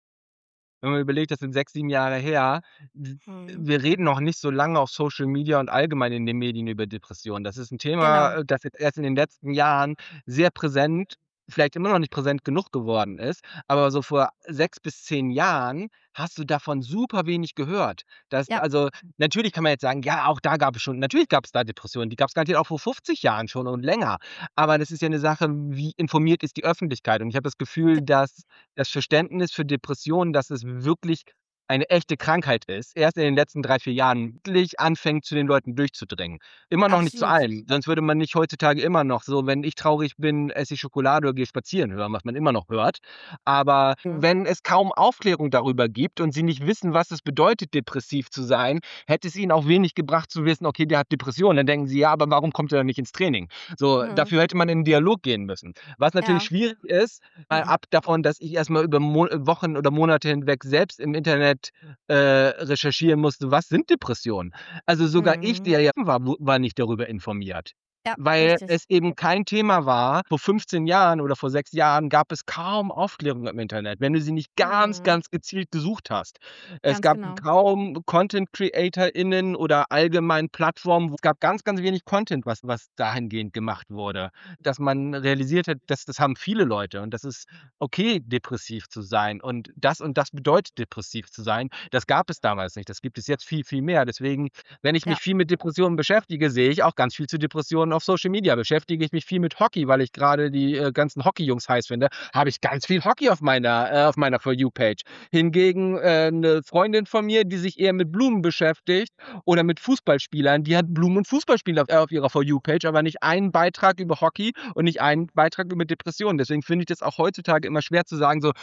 wenn man überlegt, das sind 6, 7 Jahre her. Mhm. Wir reden noch nicht so lange auf Social Media und allgemein in den Medien über Depressionen. Das ist 'n Thema, Genau. das jetzt erst in den letzten Jahren sehr präsent, vielleicht immer noch nicht präsent genug geworden ist, aber so vor 6 bis 10 Jahren hast du davon super wenig gehört. Ja, Also, natürlich kann man jetzt sagen: „Ja, auch da gab es schon“, natürlich gab es da Depressionen, die gab es garantiert auch vor 50 Jahren schon und länger. Aber das ist ja 'ne Sache, wie informiert ist die Öffentlichkeit? Und ich habe das Gefühl, d dass das Verständnis für Depressionen, dass es wirklich eine echte Krankheit ist, erst in den letzten 3, 4 Jahren wirklich anfängt, zu den Leuten durchzudringen. Immer noch nicht zu absolut. allen, sonst würde man nicht heutzutage immer noch so: „Wenn ich traurig bin, esse ich Schokolade oder gehe spazieren“ hören, was man immer noch hört. Aber Mhm. wenn es kaum Aufklärung darüber gibt und sie nicht wissen, was es bedeutet, depressiv zu sein, hätte es ihnen auch wenig gebracht zu wissen: „Okay, der hat Depressionen.“ Dann denken sie: „Ja, aber warum kommt er dann nicht ins Training?“ So, Mhm. dafür hätte man in 'n Dialog gehen müssen. Was natürlich Ja. schwierig ist, mal ab davon, dass ich erst mal über Wochen oder Monate hinweg selbst im Internet, recherchieren musste, was sind Depressionen? Also, sogar ich, Mhm. der ja war nicht darüber informiert, Ja, weil richtig. es eben kein Thema war. Vor 15 Jahren oder vor 6 Jahren gab es kaum Aufklärung im Internet, wenn du sie nicht ganz, Mhm. ganz gezielt gesucht hast. Es Ganz gab genau. kaum Content CreatorInnen oder allgemein Plattformen. Es gab ganz, ganz wenig Content, was dahingehend gemacht wurde, dass man realisiert hat, dass das haben viele Leute und das ist okay, depressiv zu sein und das bedeutet, depressiv zu sein. Das gab es damals nicht. Das gibt es jetzt viel, viel mehr. Deswegen, wenn ich Ja. mich viel mit Depressionen beschäftige, sehe ich auch ganz viel zu Depressionen auf Social Media. Beschäftige ich mich viel mit Hockey, weil ich gerade die, ganzen Hockey-Jungs heiß finde, habe ich ganz viel Hockey auf meiner For You-Page. Hingegen, 'ne Freundin von mir, die sich eher mit Blumen beschäftigt oder mit Fußballspielern, die hat Blumen und Fußballspieler auf ihrer For You-Page, aber nicht einen Beitrag über Hockey und nicht einen Beitrag über Depressionen. Deswegen finde ich das auch heutzutage immer schwer zu sagen so: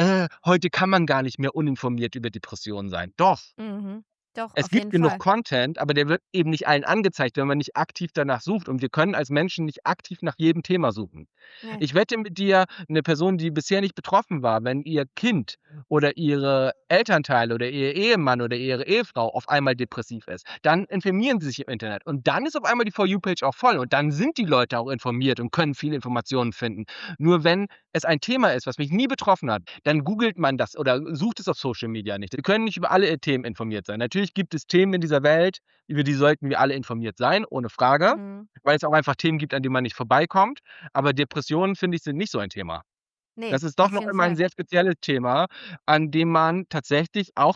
heute kann man gar nicht mehr uninformiert über Depressionen sein.“ Doch, Mhm. Doch, es auf gibt jeden genug Fall. Content, aber der wird eben nicht allen angezeigt, wenn man nicht aktiv danach sucht. Und wir können als Menschen nicht aktiv nach jedem Thema suchen. Ne. Ich wette mit dir, 'ne Person, die bisher nicht betroffen war, wenn ihr Kind oder ihre Elternteile oder ihr Ehemann oder ihre Ehefrau auf einmal depressiv ist, dann informieren sie sich im Internet. Und dann ist auf einmal die For You-Page auch voll und dann sind die Leute auch informiert und können viele Informationen finden. Nur wenn es ein Thema ist, was mich nie betroffen hat, dann googelt man das oder sucht es auf Social Media nicht. Wir können nicht über alle Themen informiert sein. Natürlich gibt es Themen in dieser Welt, über die sollten wir alle informiert sein, ohne Frage, Mhm. weil es auch einfach Themen gibt, an denen man nicht vorbeikommt. Aber Depressionen, finde ich, sind nicht so ein Thema. Ne, Das ist doch auf noch jeden immer ein Fall. sehr spezielles Thema, an dem man tatsächlich auch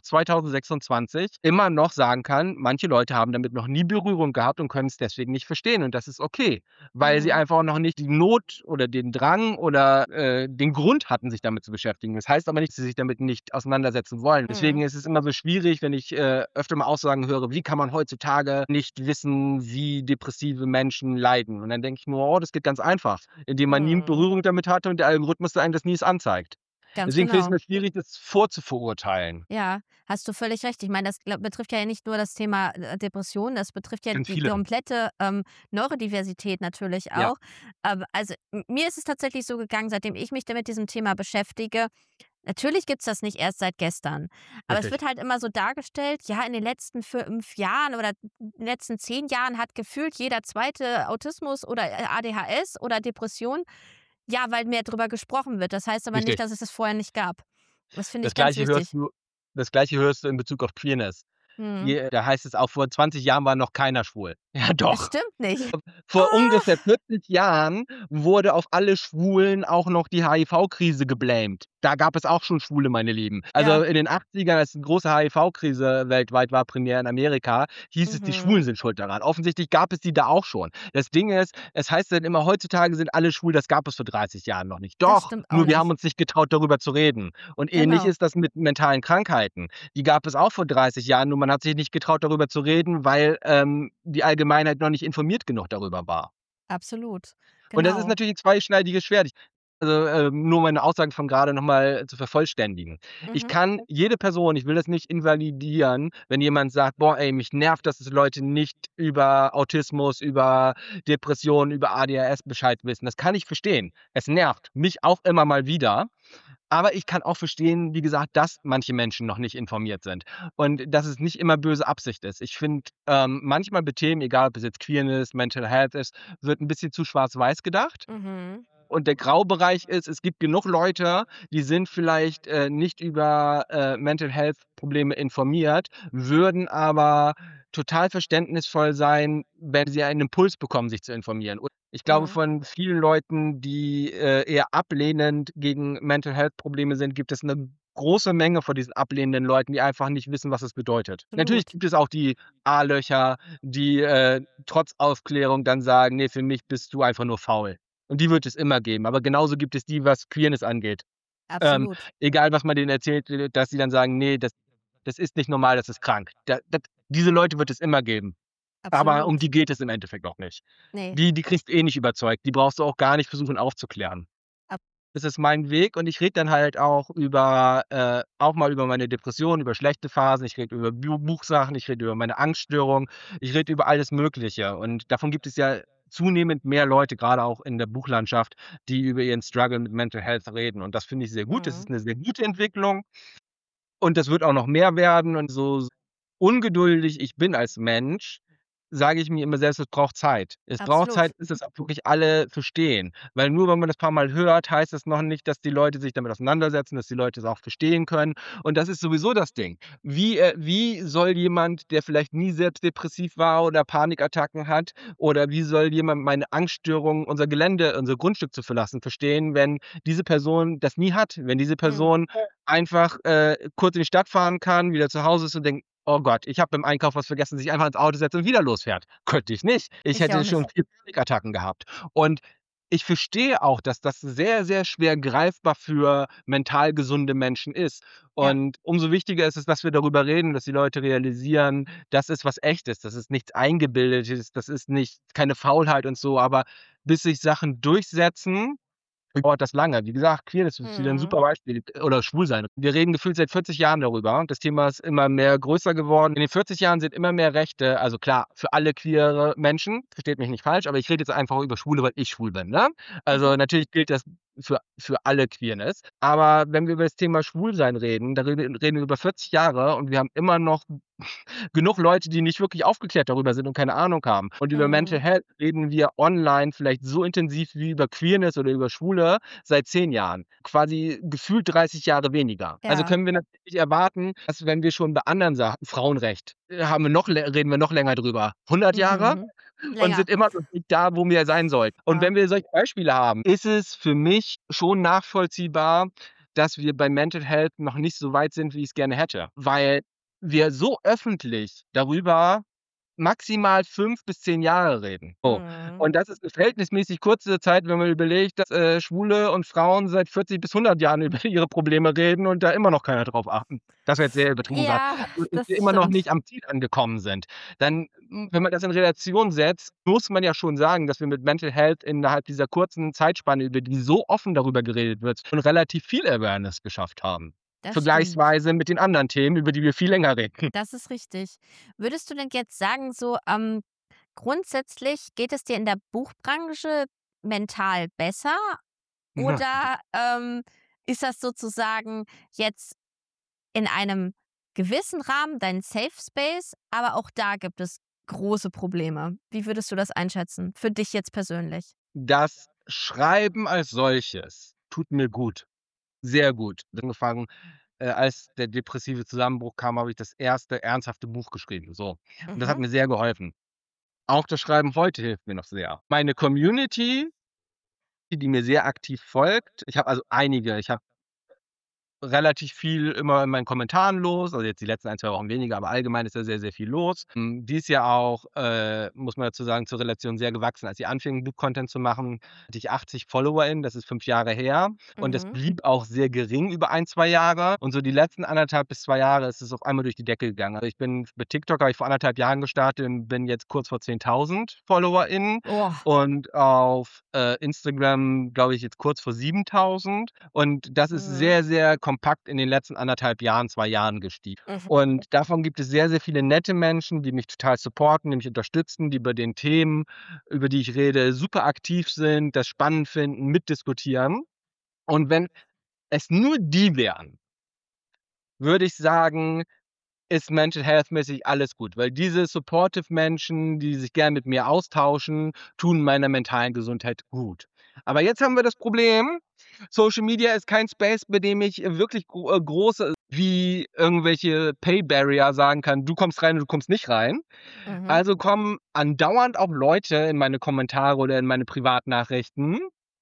2026 immer noch sagen kann, manche Leute haben damit noch nie Berührung gehabt und können es deswegen nicht verstehen und das ist okay, weil sie Mhm. einfach auch noch nicht die Not oder den Drang oder, den Grund hatten, sich damit zu beschäftigen. Das heißt aber nicht, dass sie sich damit nicht auseinandersetzen wollen. Deswegen Mhm. ist es immer so schwierig, wenn ich, öfter mal Aussagen höre: „Wie kann man heutzutage nicht wissen, wie depressive Menschen leiden?“ Und dann denke ich mir: „Oh, das geht ganz einfach, indem man nie Mhm. Berührung damit hatte und der Algorithmus einem das nie anzeigt.“ Ganz Deswegen finde ich's genau. immer schwierig, das vorzuverurteilen. Ja, hast du völlig recht. Ich meine, das betrifft ja nicht nur das Thema, Depression, das betrifft ja Ganz die viele. komplette, Neurodiversität natürlich Ja, auch. Also, mir ist es tatsächlich so gegangen, seitdem ich mich da mit diesem Thema beschäftige. Natürlich gibt's das nicht erst seit gestern, aber es wird richtig, halt immer so dargestellt, ja, in den letzten 5 Jahren oder in den letzten 10 Jahren hat gefühlt jeder Zweite Autismus oder, ADHS oder Depression. Ja, weil mehr drüber gesprochen wird. Das heißt aber nicht, richtig. dass es das vorher nicht gab. Das finde ich Das ganz Gleiche hörst wichtig. du das Gleiche hörst du in Bezug auf Queerness. Mhm. Da heißt es auch, vor 20 Jahren war noch keiner schwul. Ja Es doch. stimmt nicht. Vor Ah, ungefähr 40 Jahren wurde auf alle Schwulen auch noch die HIV-Krise geblamed. Da gab es auch schon Schwule, meine Lieben. Also, ja. in den 80ern, als 'ne große HIV-Krise weltweit war, primär in Amerika, hieß es, die Schwulen Mhm. sind schuld daran. Offensichtlich gab es die da auch schon. Das Ding ist, es heißt dann immer, heutzutage sind alle schwul, das gab es vor 30 Jahren noch nicht. Das Doch, stimmt auch nur wir haben nicht. uns nicht getraut, darüber zu reden. Und ähnlich Genau, ist das mit mentalen Krankheiten. Die gab es auch vor 30 Jahren, nur man hat sich nicht getraut, darüber zu reden, weil, die Allgemeinheit noch nicht informiert genug darüber war. absolut. Und das ist Genau. natürlich 'n zweischneidiges Schwert. Also, nur meine Aussagen von grade noch mal zu vervollständigen. Ich Mhm. kann jede Person, ich will das nicht invalidieren, wenn jemand sagt: „Boah, ey, mich nervt, dass es Leute nicht über Autismus, über Depressionen, über ADHS Bescheid wissen.“ Das kann ich verstehen. Es nervt mich auch immer mal wieder. Aber ich kann auch verstehen, wie gesagt, dass manche Menschen noch nicht informiert sind und dass es nicht immer böse Absicht ist. Ich finde, manchmal bei Themen, egal ob es jetzt Queerness, Mental Health ist, wird 'n bisschen zu schwarz-weiß gedacht. Mhm. Und der Graubereich ist, es gibt genug Leute, die sind vielleicht nicht über Mental Health Probleme informiert, würden aber total verständnisvoll sein, wenn sie einen Impuls bekommen, sich zu informieren. Und ich glaube, Mhm. von vielen Leuten, die eher ablehnend gegen Mental Health Probleme sind, gibt es eine große Menge von diesen ablehnenden Leuten, die einfach nicht wissen, was es bedeutet. Natürlich Absolut. gibt es auch die A-Löcher, die trotz Aufklärung dann sagen, nee, für mich bist du einfach nur faul. Und die wird es immer geben. Aber genauso gibt es die, was Queerness angeht. Absolut. Egal, was man denen erzählt, dass sie dann sagen, nee, das ist nicht normal, das ist krank. Diese Leute wird es immer geben. Aber um Absolut. die geht es im Endeffekt auch nicht. Nee. Die kriegst du eh nicht überzeugt. Die brauchst du auch gar nicht versuchen aufzuklären. Ab Das ist mein Weg und ich rede dann halt auch auch mal über meine Depression, über schlechte Phasen, ich rede über Buchsachen, ich rede über meine Angststörung, ich rede über alles Mögliche. Und davon gibt es ja zunehmend mehr Leute, gerade auch in der Buchlandschaft, die über ihren Struggle mit Mental Health reden. Und das finde ich sehr gut. Das ist Mhm. eine sehr gute Entwicklung und das wird auch noch mehr werden. Und so ungeduldig ich bin als Mensch, sage ich mir immer selbst, es braucht Zeit. Es braucht Absolut. Zeit, bis das auch wirklich alle verstehen. Weil nur wenn man das paar Mal hört, heißt das noch nicht, dass die Leute sich damit auseinandersetzen, dass die Leute es auch verstehen können. Und das ist sowieso das Ding. Wie soll jemand, der vielleicht nie selbst depressiv war oder Panikattacken hat, oder wie soll jemand meine Angststörung, unser Gelände, unser Grundstück zu verlassen, verstehen, wenn diese Person das nie hat? Wenn diese Mhm. Person einfach kurz in die Stadt fahren kann, wieder zu Hause ist und denkt: „Oh Gott, ich habe beim Einkauf was vergessen", sich einfach ins Auto setzt und wieder losfährt. Könnte ich nicht. Ich Ich auch hätte schon nicht. 4 Panikattacken gehabt. Und ich verstehe auch, dass das sehr, sehr schwer greifbar für mental gesunde Menschen ist. Ja. Und umso wichtiger ist es, dass wir darüber reden, dass die Leute realisieren, das ist was Echtes, das ist nichts Eingebildetes, das ist nicht keine Faulheit und so, aber bis sich Sachen durchsetzen, dauert das lange. Wie gesagt, Queerness ist wieder 'n Mhm. super Beispiel oder Schwulsein. Wir reden gefühlt seit 40 Jahren darüber. Das Thema ist immer mehr größer geworden. In den 40 Jahren sind immer mehr Rechte, also klar, für alle queere Menschen, versteht mich nicht falsch, aber ich rede jetzt einfach über Schwule, weil ich schwul bin, ne? Mhm. Also, natürlich gilt das für alle Queerness. Aber wenn wir über das Thema Schwulsein reden, da reden wir über 40 Jahre und wir haben immer noch genug Leute, die nicht wirklich aufgeklärt darüber sind und keine Ahnung haben. Und über Mental Mhm. Health reden wir online vielleicht so intensiv wie über Queerness oder über Schwule seit 10 Jahren. Quasi gefühlt 30 Jahre weniger. Also Ja. können wir natürlich erwarten, dass wenn wir schon bei anderen Sachen Frauenrecht, haben wir noch reden wir noch länger drüber. 100 Jahre? Mhm. Und Länger. sind immer noch nicht da, wo wir sein sollten. Und Ja. wenn wir solche Beispiele haben, ist es für mich schon nachvollziehbar, dass wir bei Mental Health noch nicht so weit sind, wie ich's gerne hätte. Weil wir so öffentlich darüber maximal 5 bis 10 Jahre reden. So. Mhm. Und das ist 'ne verhältnismäßig kurze Zeit, wenn man überlegt, dass Schwule und Frauen seit 40 bis 100 Jahren über ihre Probleme reden und da immer noch keiner drauf achten. Das wäre jetzt sehr übertrieben gesagt. Ja, Und das wir immer noch stimmt. nicht am Ziel angekommen sind. Dann, wenn man das in Relation setzt, muss man ja schon sagen, dass wir mit Mental Health innerhalb dieser kurzen Zeitspanne, über die so offen darüber geredet wird, schon relativ viel Awareness geschafft haben. Das stimmt. Vergleichsweise mit den anderen Themen, über die wir viel länger reden. Das ist richtig. Würdest du denn jetzt sagen, so, grundsätzlich geht es dir in der Buchbranche mental besser oder, ist das sozusagen jetzt in einem gewissen Rahmen dein Safe Space, aber auch da gibt es große Probleme? Wie würdest du das einschätzen? Für dich jetzt persönlich? Das Schreiben als solches tut mir gut, sehr gut. Angefangen, als der depressive Zusammenbruch kam, habe ich das erste ernsthafte Buch geschrieben, so. Und das hat Mhm. mir sehr geholfen. Auch das Schreiben heute hilft mir noch sehr. Meine Community, die mir sehr aktiv folgt, ich habe also einige, ich habe relativ viel immer in meinen Kommentaren los, also jetzt die letzten 1, 2 Wochen weniger, aber allgemein ist da sehr, sehr viel los. Die ist ja auch, muss man dazu sagen, zur Relation sehr gewachsen. Als ich anfing, Buch-Content zu machen, hatte ich 80 FollowerInnen, das ist 5 Jahre her und das Mhm. blieb auch sehr gering über 1, 2 Jahre und so die letzten 1,5 bis 2 Jahre ist es auf einmal durch die Decke gegangen. Also, ich bin bei TikTok habe ich vor 1,5 Jahren gestartet und bin jetzt kurz vor 10.000 FollowerInnen Oh. und auf, Instagram, glaube ich, jetzt kurz vor 7.000 und das ist Mhm. sehr, sehr kompakt in den letzten 1,5 Jahren, 2 Jahren gestiegen. Mhm. Und davon gibt es sehr, sehr viele nette Menschen, die mich total supporten, die mich unterstützen, die bei den Themen, über die ich rede, super aktiv sind, das spannend finden, mitdiskutieren. Und wenn es nur die wären, würde ich sagen, ist Mental Health mäßig alles gut, weil diese supportive Menschen, die sich gern mit mir austauschen, tun meiner mentalen Gesundheit gut. Aber jetzt haben wir das Problem, Social Media ist kein Space, bei dem ich wirklich große wie irgendwelche Pay Barrier sagen kann: „Du kommst rein, du kommst nicht rein.“ Mhm. Also kommen andauernd auch Leute in meine Kommentare oder in meine Privatnachrichten,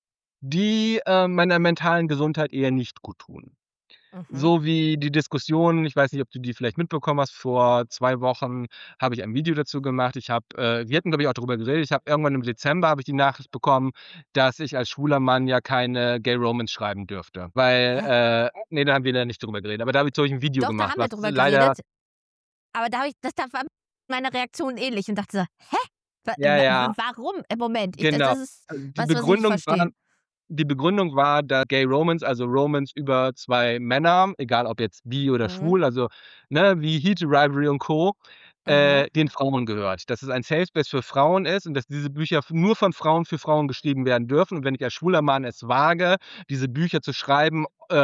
die, meiner mentalen Gesundheit eher nicht gut tun. Mhm. So wie die Diskussion, ich weiß nicht, ob du die vielleicht mitbekommen hast, vor 2 Wochen habe ich ein Video dazu gemacht. Wir hatten, glaube ich, auch darüber geredet. Ich habe irgendwann im Dezember habe ich die Nachricht bekommen, dass ich als schwuler Mann ja keine Gay Romance schreiben dürfte. Weil, Hä? ne, da haben wir da nicht drüber geredet, aber da habe ich ein Video Doch, da gemacht, haben wir was drüber leider geredet, aber da war meine Reaktion ähnlich und dachte so: „Hä? Wa ja, ja, warum?“ Moment, genau. das ist Also, was ich nicht verstehe. die Begründung war, dass Gay Romance, also Romance über 2 Männer, egal ob jetzt bi oder Mhm, schwul, also, ne, wie Heat Rivalry und Co., mhm. den Frauen gehört. Dass es ein Safe Space für Frauen ist und dass diese Bücher nur von Frauen für Frauen geschrieben werden dürfen. Und wenn ich als schwuler Mann es wage, diese Bücher zu schreiben,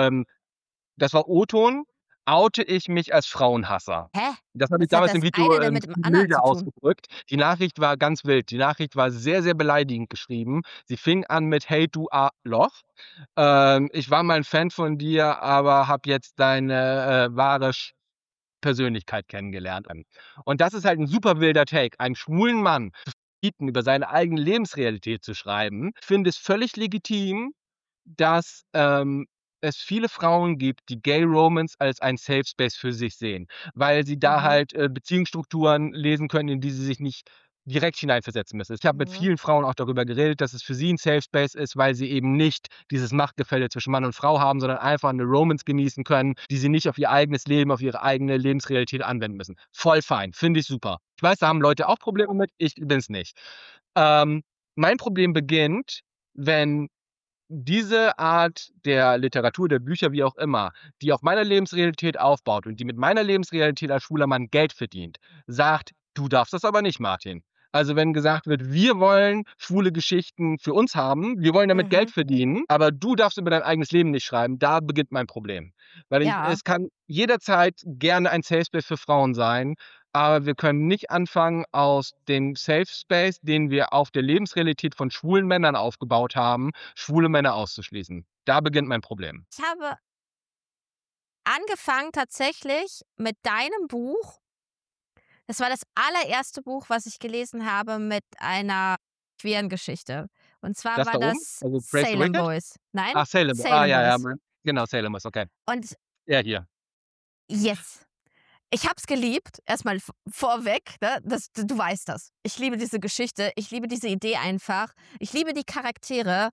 das war O-Ton, oute ich mich als Frauenhasser. Hä? Das habe ich Was hat damals im das Video, eine denn mit dem anderen milde zu tun? ausgedrückt. Die Nachricht war ganz wild. Die Nachricht war sehr, sehr beleidigend geschrieben. Sie fing an mit: „Hey, du Loch. Ich war mal 'n Fan von dir, aber habe jetzt deine, wahre Persönlichkeit kennengelernt.“ Und das ist halt 'n super wilder Take. Einem schwulen Mann zu verbieten, über seine eigene Lebensrealität zu schreiben. Ich finde es völlig legitim, dass, es viele Frauen gibt, die Gay Romance als ein Safe Space für sich sehen, weil sie da Mhm, halt, Beziehungsstrukturen lesen können, in die sie sich nicht direkt hineinversetzen müssen. Ich habe mit mhm. vielen Frauen auch darüber geredet, dass es für sie 'n Safe Space ist, weil sie eben nicht dieses Machtgefälle zwischen Mann und Frau haben, sondern einfach 'ne Romance genießen können, die sie nicht auf ihr eigenes Leben, auf ihre eigene Lebensrealität anwenden müssen. Voll fein, finde ich super. Ich weiß, da haben Leute auch Probleme mit, ich bin's nicht. Ähm, Mein Problem beginnt, wenn diese Art der Literatur, der Bücher, wie auch immer, die auf meiner Lebensrealität aufbaut und die mit meiner Lebensrealität als schwuler Mann Geld verdient, sagt: „Du darfst das aber nicht, Martin.“ Also, wenn gesagt wird: „Wir wollen schwule Geschichten für uns haben, wir wollen damit Geld Mhm. verdienen, aber du darfst über dein eigenes Leben nicht schreiben“, da beginnt mein Problem. Weil Ja. es kann jederzeit gerne ein Safe Space für Frauen sein, aber wir können nicht anfangen, aus dem Safe Space, den wir auf der Lebensrealität von schwulen Männern aufgebaut haben, schwule Männer auszuschließen. Da beginnt mein Problem. Ich habe angefangen tatsächlich mit deinem Buch. Das war das allererste Buch, was ich gelesen habe mit einer queeren Geschichte. Und zwar Das war da oben? das Also, Praise the Salem Wicked? Boys. Nein, Ach, Salem. Ah, Salem ja, ja, Boys. genau, Salem ist okay. Und Ja, hier. yes, ich habe es geliebt. Erstmal vorweg, ne? Du weißt das. Ich liebe diese Geschichte. Ich liebe diese Idee einfach. Ich liebe die Charaktere.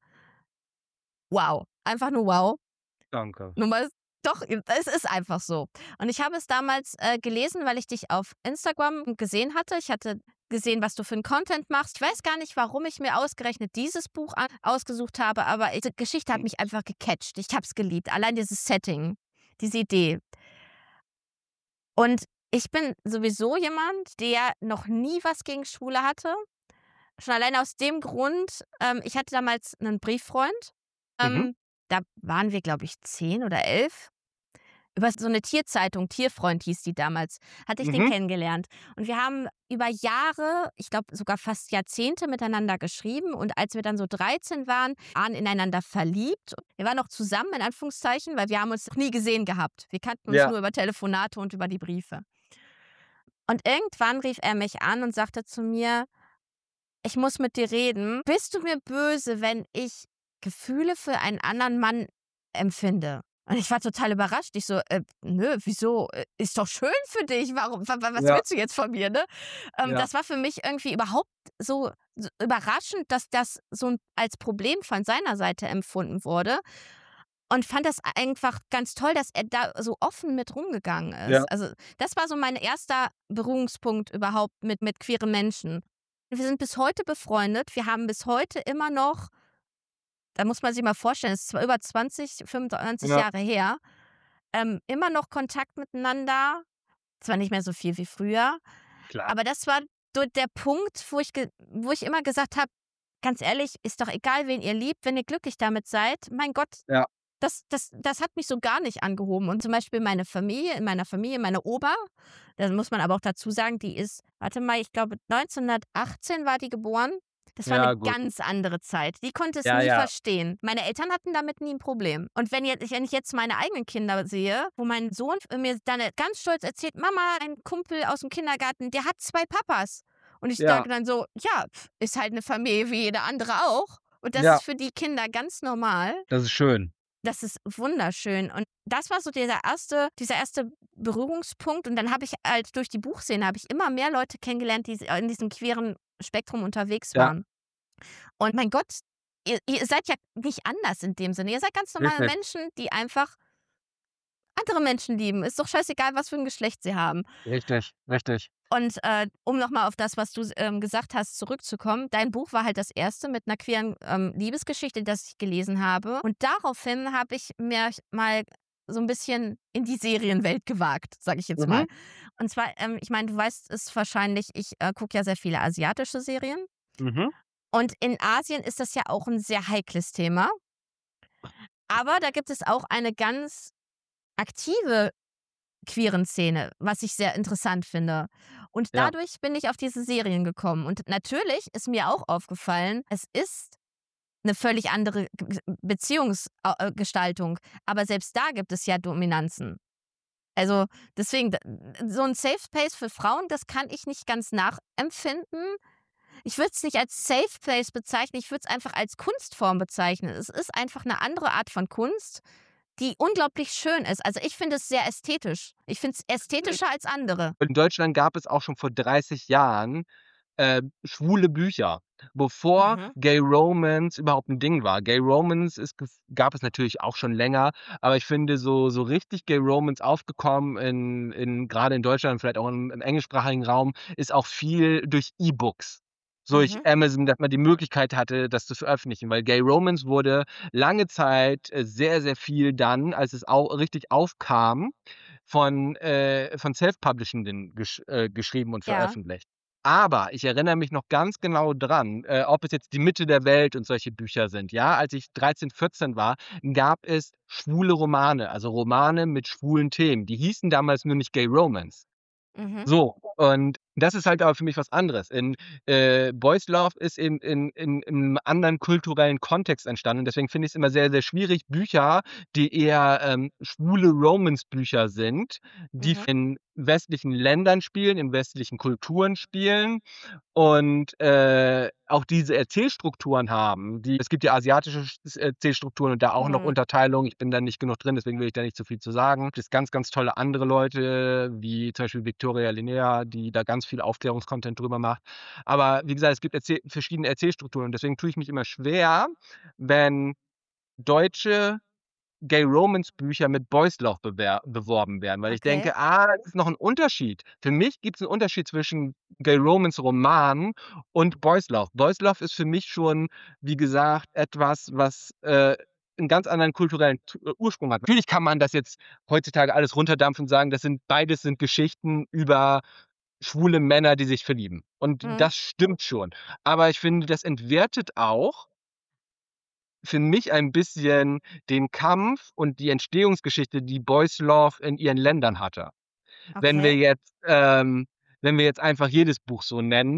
Wow. Einfach nur wow. Danke. Nur mal doch, es ist einfach so. Und ich habe es damals, gelesen, weil ich dich auf Instagram gesehen hatte. Ich hatte gesehen, was du für 'n Content machst. Ich weiß gar nicht, warum ich mir ausgerechnet dieses Buch ausgesucht habe, aber diese Geschichte hat mich einfach gecatcht. Ich habe es geliebt. Allein dieses Setting, diese Idee. Und ich bin sowieso jemand, der noch nie was gegen Schwule hatte. Schon alleine aus dem Grund, ich hatte damals 'nen Brieffreund. Mhm, Da waren wir, glaube ich, 10 oder 11. Über so 'ne Tierzeitung, Tierfreund hieß die damals, hatte ich den mhm, kennengelernt. Und wir haben über Jahre, ich glaube sogar fast Jahrzehnte miteinander geschrieben und als wir dann so 13 waren ineinander verliebt. Wir waren noch zusammen in Anführungszeichen, weil wir haben uns noch nie gesehen gehabt. Wir kannten uns ja. nur über Telefonate und über die Briefe. Und irgendwann rief er mich an und sagte zu mir: „Ich muss mit dir reden. Bist du mir böse, wenn ich Gefühle für einen anderen Mann empfinde?“ Und ich war total überrascht. Ich so: nö, wieso? Ist doch schön für dich. Warum was Ja, willst du jetzt von mir, ne?“ ja, Das war für mich irgendwie überhaupt so überraschend, dass das so 'n als Problem von seiner Seite empfunden wurde und fand das einfach ganz toll, dass er da so offen mit rumgegangen ja. ist. Also, das war so mein erster Berührungspunkt überhaupt mit queeren Menschen. Wir sind bis heute befreundet. Wir haben bis heute immer noch, da muss man sich mal vorstellen, es ist zwar über 20, 25 Ja, Jahre her, immer noch Kontakt miteinander. Zwar nicht mehr so viel wie früher, klar. aber das war so der Punkt, wo ich immer gesagt habe: „Ganz ehrlich, ist doch egal, wen ihr liebt, wenn ihr glücklich damit seid. Mein Gott, Ja, das hat mich so gar nicht angehoben.“ Und zum Beispiel in meiner Familie, meine Oma, da muss man aber auch dazu sagen, die ist, warte mal, ich glaube 1918 war die geboren. Das war Ja, eine gut. ganz andere Zeit. Die konnte es Ja, nie ja. verstehen. Meine Eltern hatten damit nie 'n Problem. Und wenn ich jetzt meine eigenen Kinder sehe, wo mein Sohn mir dann ganz stolz erzählt: „Mama, ein Kumpel aus'm Kindergarten, der hat 2 Papas.“ Und ich Ja, sage dann so: „Ja, ist halt 'ne Familie wie jede andere auch.“ Und das ja, ist für die Kinder ganz normal. das ist schön. Das ist wunderschön. Und das war so dieser erste Berührungspunkt. Und dann habe ich halt durch die Buchszene habe ich immer mehr Leute kennengelernt, die in diesem queeren Spektrum unterwegs Ja, waren. Und mein Gott, ihr seid ja nicht anders in dem Sinne. Ihr seid ganz normale richtig, Menschen, die einfach andere Menschen lieben. Ist doch scheißegal, was für 'n Geschlecht sie haben. richtig, richtig. Und, um noch mal auf das, was du gesagt hast, zurückzukommen, dein Buch war halt das erste mit 'ner queeren, Liebesgeschichte, das ich gelesen habe. Und daraufhin habe ich mich mal so 'n bisschen in die Serienwelt gewagt, sage ich jetzt mal. Mhm, Und zwar, ich meine, du weißt es wahrscheinlich, ich, gucke ja sehr viele asiatische Serien. mhm. Und in Asien ist das ja auch 'n sehr heikles Thema. Aber da gibt es auch eine ganz aktive queeren Szene, was ich sehr interessant finde. Und Ja, dadurch bin ich auf diese Serien gekommen. Und natürlich ist mir auch aufgefallen, es ist 'ne völlig andere Beziehungsgestaltung, aber selbst da gibt es ja Dominanzen. Also, deswegen, so 'n Safe Space für Frauen, das kann ich nicht ganz nachempfinden. Ich würde es nicht als Safe Place bezeichnen, ich würde es einfach als Kunstform bezeichnen. Es ist einfach 'ne andere Art von Kunst, die unglaublich schön ist. Also, ich finde es sehr ästhetisch. Ich finde es ästhetischer als andere. in Deutschland gab es auch schon vor 30 Jahren, schwule Bücher, bevor Mhm, Gay Romance überhaupt 'n Ding war. Gay Romance gab es natürlich auch schon länger, aber ich finde so richtig Gay Romance aufgekommen in grade in Deutschland, vielleicht auch im englischsprachigen Raum, ist auch viel durch E-Books, durch mhm, Amazon, dass man die Möglichkeit hatte, das zu veröffentlichen, weil Gay Romance wurde lange Zeit, sehr, sehr viel dann, als es au richtig aufkam, von Self-Publishenden geschrieben und ja, veröffentlicht. Aber ich erinnere mich noch ganz genau dran, ob es jetzt „Die Mitte der Welt“ und solche Bücher sind, ja? Als ich 13, 14 war, gab es schwule Romane, also Romane mit schwulen Themen. Die hießen damals nur nicht Gay Romance. mhm, So, und das ist halt aber für mich was anderes. Boys Love ist in 'nem anderen kulturellen Kontext entstanden. Deswegen finde ich's immer sehr, sehr schwierig, Bücher, die eher, schwule Romance-Bücher sind, die mhm, in westlichen Ländern spielen, in westlichen Kulturen spielen und, auch diese Erzählstrukturen haben, die es gibt ja asiatische Erzählstrukturen und da auch noch mhm, Unterteilung. Ich bin da nicht genug drin, deswegen will ich da nicht so viel zu sagen. Es gibt ganz, ganz tolle andere Leute, wie zum Beispiel Victoria Linea, die da ganz viel Aufklärungskontent drüber macht. Aber wie gesagt, es gibt verschiedene Erzählstrukturen und deswegen tue ich mich immer schwer, wenn deutsche Gay Romance Bücher mit Boys Love beworben werden, weil ich okay. denke: das ist noch 'n Unterschied.“ Für mich gibt's 'n Unterschied zwischen Gay Romance Roman und Boys Love. Boys Love ist für mich schon, wie gesagt, etwas, was, 'n ganz anderen kulturellen Ursprung hat. Natürlich kann man das jetzt heutzutage alles runterdampfen und sagen, beides sind Geschichten über schwule Männer, die sich verlieben. Und Mhm, das stimmt schon. Aber ich finde, das entwertet auch für mich ein bisschen den Kampf und die Entstehungsgeschichte, die Boys Love in ihren Ländern hatte. Wenn wir okay. jetzt wenn wir jetzt einfach jedes Buch so nennen,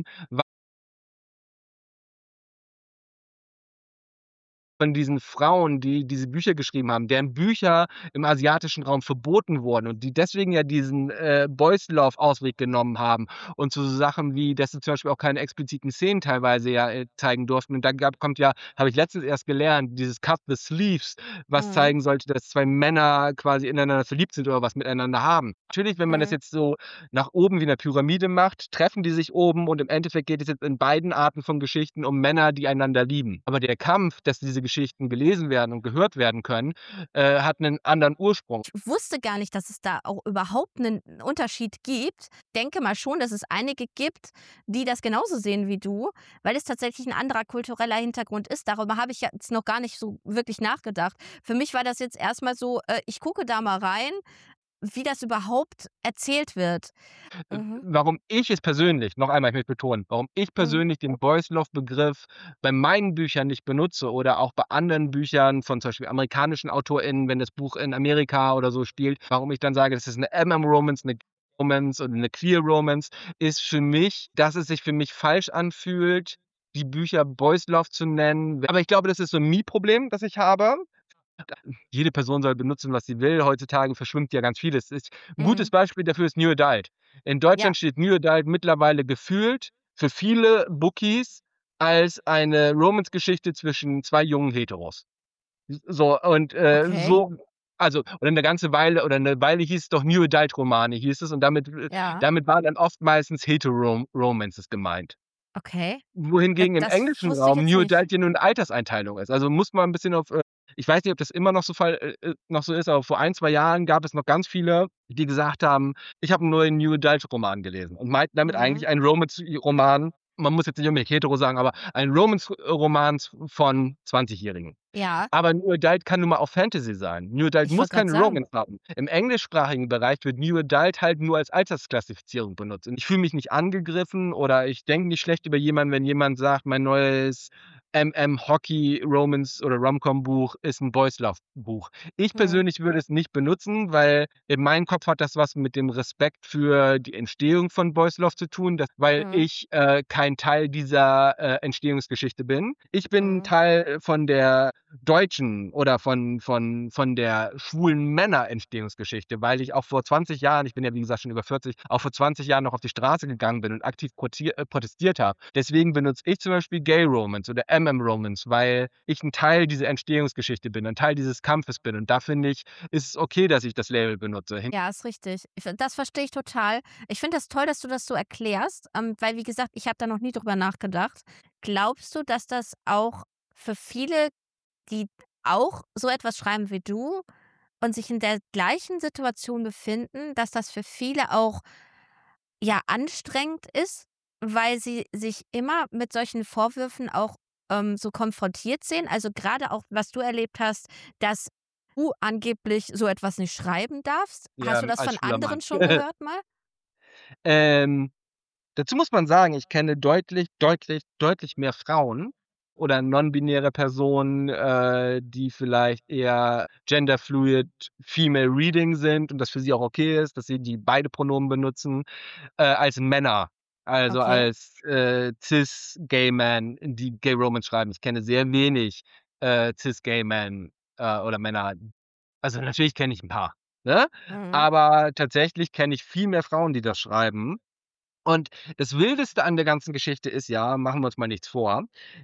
von diesen Frauen, die diese Bücher geschrieben haben, deren Bücher im asiatischen Raum verboten wurden und die deswegen ja diesen, Boys Love Ausweg genommen haben und so Sachen wie, dass sie zum Beispiel auch keine expliziten Szenen teilweise ja, zeigen durften. Und dann kommt ja, habe ich letztens erst gelernt, dieses Cut the Sleeves, was Mhm, zeigen sollte, dass 2 Männer quasi ineinander verliebt sind oder was miteinander haben. Natürlich, wenn man das mhm. jetzt so nach oben wie in 'ner Pyramide macht, treffen die sich oben und im Endeffekt geht es jetzt in beiden Arten von Geschichten um Männer, die einander lieben. Aber der Kampf, dass diese Geschichten gelesen werden und gehört werden können, hat 'nen anderen Ursprung. Ich wusste gar nicht, dass es da auch überhaupt 'nen Unterschied gibt. Denke mal schon, dass es einige gibt, die das genauso sehen wie du, weil es tatsächlich 'n anderer kultureller Hintergrund ist. Darüber habe ich jetzt noch gar nicht so wirklich nachgedacht. Für mich war das jetzt erst mal so, ich gucke da mal rein, wie das überhaupt erzählt wird. Mhm, Warum ich es persönlich noch einmal, ich möchte betonen, warum ich mhm, persönlich den Boys Love Begriff bei meinen Büchern nicht benutze oder auch bei anderen Büchern von zum Beispiel amerikanischen AutorInnen, wenn das Buch in Amerika oder so spielt, warum ich dann sage, das ist 'ne MM-Romance, 'ne Romance oder 'ne Queer Romance, ist für mich, dass es sich für mich falsch anfühlt, die Bücher Boys Love zu nennen. Aber ich glaube, das ist so 'n Me-Problem, das ich habe. Jede Person soll benutzen, was sie will. Heutzutage verschwimmt ja ganz vieles. 'N gutes Mhm. Beispiel dafür ist New Adult. In Ja, Deutschland steht New Adult mittlerweile gefühlt für viele Bookies als eine Romance-Geschichte zwischen 2 jungen Heteros. So und, okay. oder 'ne Weile hieß es doch New Adult Romane hieß es und Ja, damit waren dann oft meistens Romances gemeint. okay. Wohingegen im Das englischen wusste ich Raum jetzt New nicht. Adult ja nur 'ne Alterseinteilung ist. Also, muss man 'n bisschen ich weiß nicht, ob das immer noch noch so ist, aber vor 1, 2 Jahren gab es noch ganz viele, die gesagt haben: „Ich habe 'n neuen New Adult Roman gelesen" und meinten damit Mhm. eigentlich einen Romance-Roman. Man muss jetzt nicht unbedingt hetero sagen, aber ein Roman von 20-Jährigen. Ja, Aber New Adult kann nun mal auch Fantasy sein. New Adult ich muss wollte gerade keine sagen. Romance haben. Im englischsprachigen Bereich wird New Adult halt nur als Altersklassifizierung benutzt. Und ich fühle mich nicht angegriffen oder ich denke nicht schlecht über jemanden, wenn jemand sagt, mein neues Hockey-Romance oder Rom-Com-Buch ist 'n Boys-Love-Buch. Ich Mhm. persönlich würde es nicht benutzen, weil in meinem Kopf hat das was mit dem Respekt für die Entstehung von Boys Love zu tun, weil Mhm. ich, kein Teil dieser, Entstehungsgeschichte bin. Ich bin Mhm. Teil von der deutschen oder von der schwulen Männer-Entstehungsgeschichte, weil ich auch vor 20 Jahren, ich bin ja wie gesagt schon über 40, auch vor 20 Jahren noch auf die Straße gegangen bin und aktiv protestiert habe. Deswegen benutze ich zum Beispiel Gay Romance oder MM-Romance, weil ich 'n Teil dieser Entstehungsgeschichte bin, 'n Teil dieses Kampfes bin. Und da finde ich, ist es okay, dass ich das Label benutze. Ja, ist richtig. Das verstehe ich total. Ich finde das toll, dass du das so erklärst, weil wie gesagt, ich habe da noch nie drüber nachgedacht. Glaubst du, dass das auch für viele, die auch so etwas schreiben wie du und sich in der gleichen Situation befinden, dass das für viele auch, ja, anstrengend ist, weil sie sich immer mit solchen Vorwürfen auch, so konfrontiert sehen? Also, gerade auch, was du erlebt hast, dass du angeblich so etwas nicht schreiben darfst. Hast Ja, du das als von schwuler anderen Mann. schon gehört mal? Ähm, dazu muss man sagen, ich kenne deutlich mehr Frauen oder non-binäre Personen, die vielleicht eher genderfluid female reading sind und das für sie auch okay ist, dass sie die beide Pronomen benutzen, als Männer. Also, Okay. als, cis-Gay Men, die Gay Romance schreiben. Ich kenne sehr wenig, cis-Gay Men, oder Männer. Also, natürlich kenne ich 'n paar, ne? Mhm. Aber tatsächlich kenne ich viel mehr Frauen, die das schreiben. Und das Wildeste an der ganzen Geschichte ist ja, machen wir uns mal nichts vor,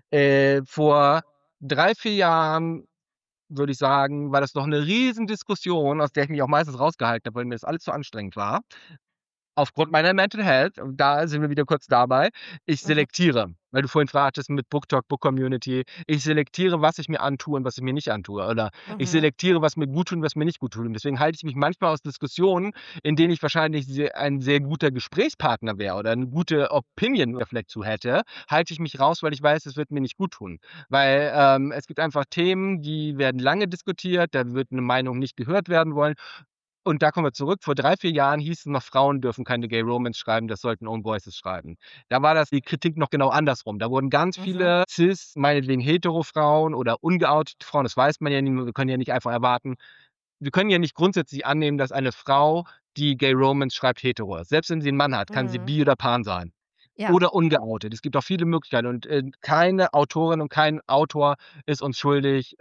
vor 3, 4 Jahren, würde ich sagen, war das noch 'ne Riesendiskussion, aus der ich mich auch meistens rausgehalten habe, weil mir das alles zu anstrengend war. Aufgrund meiner Mental Health, und da sind wir wieder kurz dabei, ich Mhm. selektiere, weil du vorhin fragtest mit BookTok, Book Community. Ich selektiere, was ich mir antue und was ich mir nicht antue. Oder ich Mhm. selektiere, was mir guttut und was mir nicht guttut. Und deswegen halte ich mich manchmal aus Diskussionen, in denen ich wahrscheinlich ein sehr guter Gesprächspartner wäre oder 'ne gute Opinion vielleicht zu hätte, halte ich mich raus, weil ich weiß, es wird mir nicht guttun. Weil, es gibt einfach Themen, die werden lange diskutiert, da wird 'ne Meinung nicht gehört werden wollen. Und da kommen wir zurück. Vor 3, 4 Jahren hieß es noch, Frauen dürfen keine Gay Romance schreiben, das sollten Own Voices schreiben. Da war die Kritik noch genau andersrum. Da wurden ganz Mhm. viele cis, meinetwegen hetero Frauen oder ungeoutete Frauen, das weiß man ja nie, wir können ja nicht einfach erwarten, wir können ja nicht grundsätzlich annehmen, dass eine Frau, die Gay Romance schreibt, hetero ist. Selbst wenn sie 'n Mann hat, kann sie Mhm. bi oder pan sein Ja. oder ungeoutet. Es gibt auch viele Möglichkeiten und, keine Autorin und kein Autor ist uns schuldig,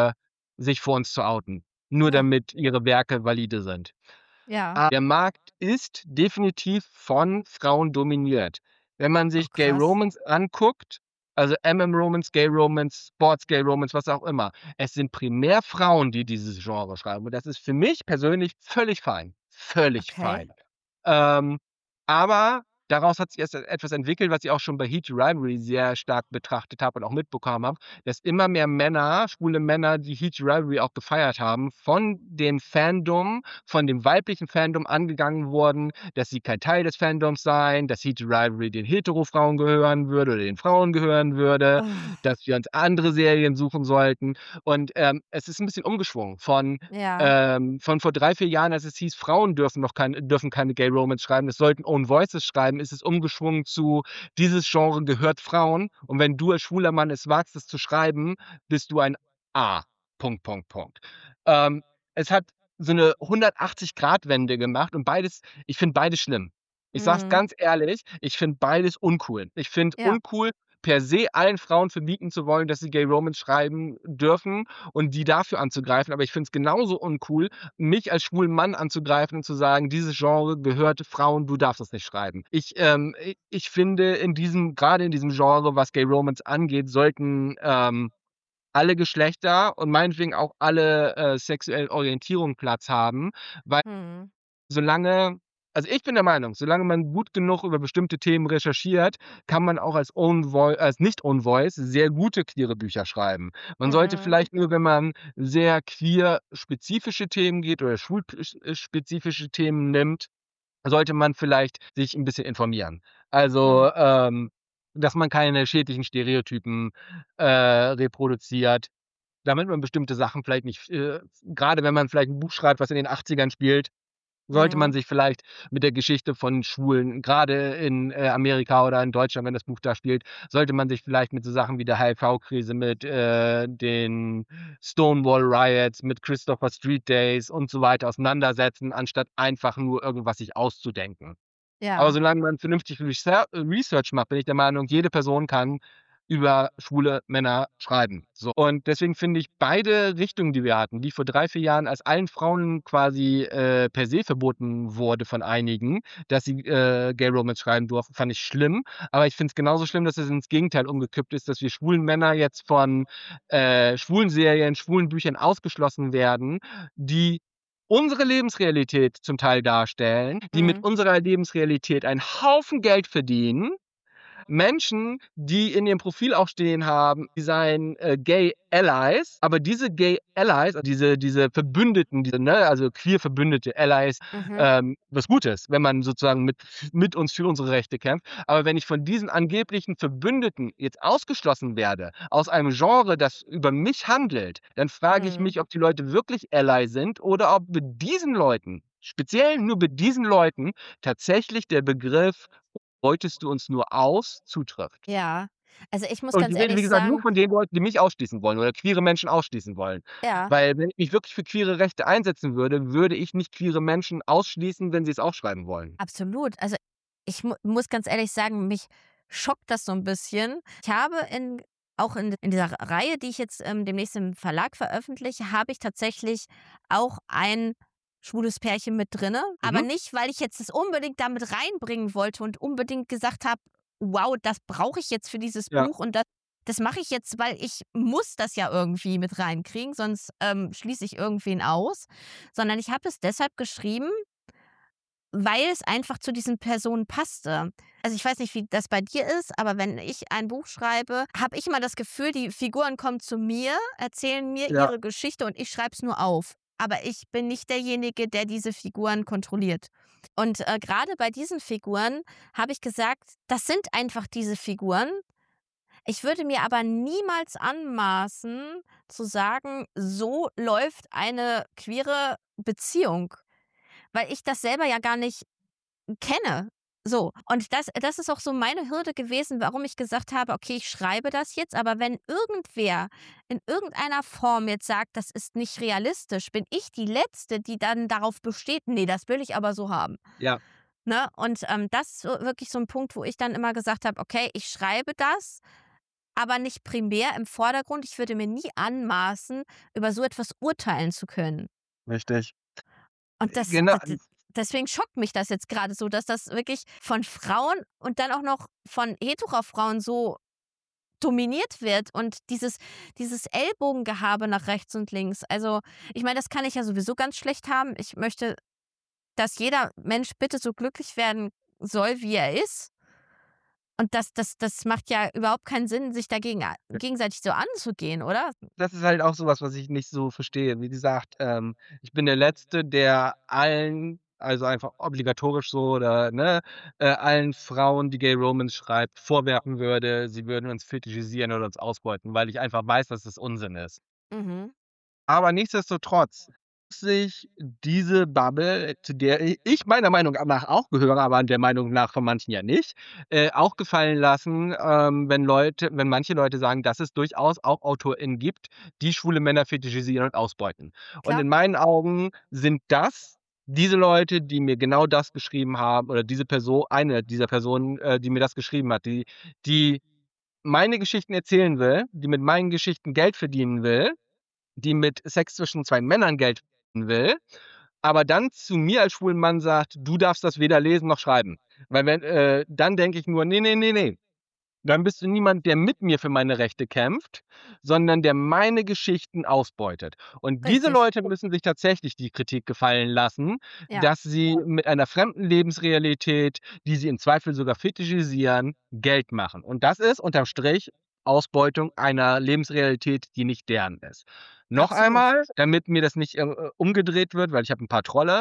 sich vor uns zu outen, nur Ja. damit ihre Werke valide sind. Ja. Der Markt ist definitiv von Frauen dominiert. Wenn man Oh, sich Gay krass. Romance anguckt, also MM-Romance, Gay Romance, Sports-Gay Romance, was auch immer, es sind primär Frauen, die dieses Genre schreiben und das ist für mich persönlich völlig fein. Völlig Okay. fein. Ähm, aber daraus hat sich erst etwas entwickelt, was ich auch schon bei Heat Rivalry sehr stark betrachtet habe und auch mitbekommen habe, dass immer mehr Männer, schwule Männer, die Heat Rivalry auch gefeiert haben, von dem Fandom, von dem weiblichen Fandom angegangen wurden, dass sie kein Teil des Fandoms seien, dass Heat Rivalry den Hetero-Frauen gehören würde oder den Frauen gehören würde, Oh, dass wir uns andere Serien suchen sollten. Und, es ist 'n bisschen umgeschwungen ja. von vor 3, 4 Jahren, als es hieß, Frauen dürfen keine Gay Romance schreiben, es sollten Own Voices schreiben, ist es umgeschwungen zu: „Dieses Genre gehört Frauen und wenn du als schwuler Mann es wagst, es zu schreiben, bist du ein A. Punkt, Punkt, Punkt." Es hat so 'ne 180-Grad-Wende gemacht und ich finde beides schlimm. Ich sage es Mhm. ganz ehrlich, ich finde beides uncool. Ich finde Ja. uncool, per se allen Frauen verbieten zu wollen, dass sie Gay Romance schreiben dürfen und die dafür anzugreifen. Aber ich finde es genauso uncool, mich als schwulen Mann anzugreifen und zu sagen: „Dieses Genre gehört Frauen, du darfst es nicht schreiben.“ Ich finde, grade in diesem Genre, was Gay Romance angeht, sollten, alle Geschlechter und meinetwegen auch alle, sexuellen Orientierungen Platz haben, weil Mhm. solange also, ich bin der Meinung, solange man gut genug über bestimmte Themen recherchiert, kann man auch als nicht Own Voice sehr gute queere Bücher schreiben. Man sollte Mhm. vielleicht nur, wenn man sehr queer-spezifische Themen geht oder spezifische Themen nimmt, sollte man vielleicht sich 'n bisschen informieren. Mhm. Also, dass man keine schädlichen Stereotypen, reproduziert, damit man bestimmte Sachen vielleicht nicht grade wenn man vielleicht 'n Buch schreibt, was in den 80ern spielt, sollte man Mhm. sich vielleicht mit der Geschichte von Schwulen grade in, Amerika oder in Deutschland, wenn das Buch da spielt, sollte man sich vielleicht mit so Sachen wie der HIV-Krise, mit, den Stonewall Riots, mit Christopher Street Days und so weiter auseinandersetzen, anstatt einfach nur irgendwas sich auszudenken. Aber Ja, solange man vernünftig Research macht, bin ich der Meinung, jede Person kann über schwule Männer schreiben. So. Und deswegen finde ich beide Richtungen, die wir hatten, die vor 3, 4 Jahren, als allen Frauen quasi, per se verboten wurde von einigen, dass sie, Gay Romance schreiben durften, fand ich schlimm. Aber ich finde es genauso schlimm, dass es ins Gegenteil umgekippt ist, dass wir schwulen Männer jetzt von, schwulen Serien, schwulen Büchern ausgeschlossen werden, die unsere Lebensrealität zum Teil darstellen, die mit mhm. unserer Lebensrealität einen Haufen Geld verdienen. Menschen, die in ihrem Profil auch stehen haben, die seien, Gay Allies, aber diese Gay Allies, diese Verbündeten, also queer Verbündete, Allies, Mhm. was Gutes, wenn man sozusagen mit uns für unsere Rechte kämpft. Aber wenn ich von diesen angeblichen Verbündeten jetzt ausgeschlossen werde, aus einem Genre, das über mich handelt, dann frage ich Mhm. mich, ob die Leute wirklich Ally sind oder ob bei diesen Leuten, speziell nur bei diesen Leuten, tatsächlich der Begriff „Beutest du uns nur aus“ zutrifft. Ja. Also, ich muss Und ganz ich rede, ehrlich wie gesagt, nur sagen, von den Leuten, die mich ausschließen wollen oder queere Menschen ausschließen wollen. ja, Weil wenn ich mich wirklich für queere Rechte einsetzen würde, würde ich nicht queere Menschen ausschließen, wenn sie es auch schreiben wollen. absolut. Also, ich muss ganz ehrlich sagen, mich schockt das so ein bisschen. Ich habe in dieser Reihe, die ich jetzt, demnächst im Verlag veröffentliche, habe ich tatsächlich auch ein schwules Pärchen mit drinne, aber Mhm. nicht, weil ich jetzt das unbedingt damit reinbringen wollte und unbedingt gesagt habe: „Wow, das brauche ich jetzt für dieses Ja. Buch und das mache ich jetzt, weil ich muss das ja irgendwie mit reinkriegen, sonst, schließe ich irgendwen aus.“ Sondern ich habe es deshalb geschrieben, weil es einfach zu diesen Personen passte. Also, ich weiß nicht, wie das bei dir ist, aber wenn ich ein Buch schreibe, habe ich immer das Gefühl, die Figuren kommen zu mir, erzählen mir Ja. ihre Geschichte und ich schreibe es nur auf. Aber ich bin nicht derjenige, der diese Figuren kontrolliert. Und, grade bei diesen Figuren habe ich gesagt, das sind einfach diese Figuren. Ich würde mir aber niemals anmaßen zu sagen, so läuft eine queere Beziehung, weil ich das selber ja gar nicht kenne. So, und das ist auch so meine Hürde gewesen, warum ich gesagt habe: „Okay, ich schreibe das jetzt“, aber wenn irgendwer in irgendeiner Form jetzt sagt, das ist nicht realistisch, bin ich die Letzte, die dann darauf besteht: „Ne, das will ich aber so haben.“ Ja. Ne? Und, das ist so wirklich so 'n Punkt, wo ich dann immer gesagt habe: „Okay, ich schreibe das, aber nicht primär im Vordergrund.“ Ich würde mir nie anmaßen, über so etwas urteilen zu können. Richtig. Und das Genau. d d deswegen schockt mich das jetzt grade so, dass das wirklich von Frauen und dann auch noch von Hetero-Frauen so dominiert wird und dieses Ellbogengehabe nach rechts und links. Also, ich meine, das kann ich ja sowieso ganz schlecht haben. Ich möchte, dass jeder Mensch bitte so glücklich werden soll, wie er ist. Und das macht ja überhaupt keinen Sinn, sich dagegen gegenseitig so anzugehen, oder? Das ist halt auch so was, was ich nicht so verstehe. Wie gesagt, ich bin der Letzte, der allen, also einfach obligatorisch so oder, ne, allen Frauen, die Gay Romance schreibt, vorwerfen würde, sie würden uns fetischisieren oder uns ausbeuten, weil ich einfach weiß, dass das Unsinn ist. Mhm. Aber nichtsdestotrotz muss sich diese Bubble, zu der ich meiner Meinung nach auch gehöre, aber der Meinung nach von manchen ja nicht, auch gefallen lassen, wenn manche Leute sagen, dass es durchaus auch AutorInnen gibt, die schwule Männer fetischisieren und ausbeuten. Und Klar. in meinen Augen sind das diese Leute, die mir genau das geschrieben haben oder eine dieser Personen, die mir das geschrieben hat, die meine Geschichten erzählen will, die mit meinen Geschichten Geld verdienen will, die mit Sex zwischen 2 Männern Geld verdienen will, aber dann zu mir als schwulen Mann sagt: „Du darfst das weder lesen noch schreiben.“ Weil dann denke ich nur: „Ne, ne, ne, ne. Dann bist du niemand, der mit mir für meine Rechte kämpft, sondern der meine Geschichten ausbeutet.“ Und diese Richtig. Leute müssen sich tatsächlich die Kritik gefallen lassen, Ja. dass sie mit einer fremden Lebensrealität, die sie im Zweifel sogar fetischisieren, Geld machen. Und das ist unterm Strich Ausbeutung einer Lebensrealität, die nicht deren ist. Noch Absolut. einmal, damit mir das nicht, umgedreht wird, weil ich habe 'n paar Trolle.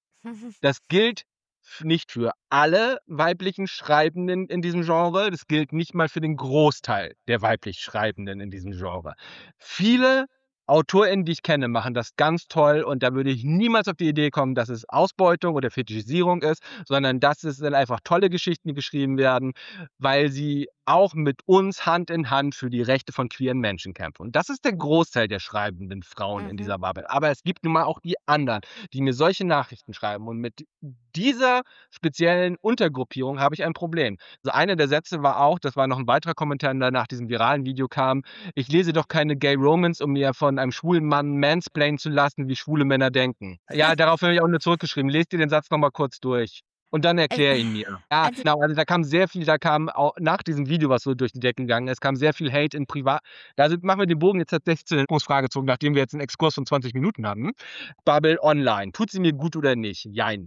Das gilt nicht für alle weiblichen Schreibenden in diesem Genre. Das gilt nicht mal für den Großteil der weiblich Schreibenden in diesem Genre. Viele AutorInnen, die ich kenne, machen das ganz toll und da würde ich niemals auf die Idee kommen, dass es Ausbeutung oder Fetischisierung ist, sondern das sind einfach tolle Geschichten, die geschrieben werden, weil sie auch mit uns Hand in Hand für die Rechte von queeren Menschen kämpfen. Und das ist der Großteil der schreibenden Frauen in dieser Bubble. Aber es gibt nun mal auch die anderen, die mir solche Nachrichten schreiben und mit dieser speziellen Untergruppierung habe ich ein Problem. So einer der Sätze war auch, das war noch 'n weiterer Kommentar, der nach diesem viralen Video kam: „Ich lese doch keine Gay Romance, um mir von einem schwulen Mann mansplainen zu lassen, wie schwule Männer denken.“ Ja, daraufhin habe ich auch nur zurückgeschrieben: „Lest dir den Satz noch mal kurz durch und dann erklär ihn mir.“ Ja, Also genau, also da kam au nach diesem Video, was so durch die Decke gegangen ist, kam sehr viel Hate in privat. Also, machen wir den Bogen jetzt tatsächlich zur Ursprungsfrage zurück, nachdem wir jetzt 'n Exkurs von 20 Minuten hatten. Bubble online, tut sie mir gut oder nicht? Jein.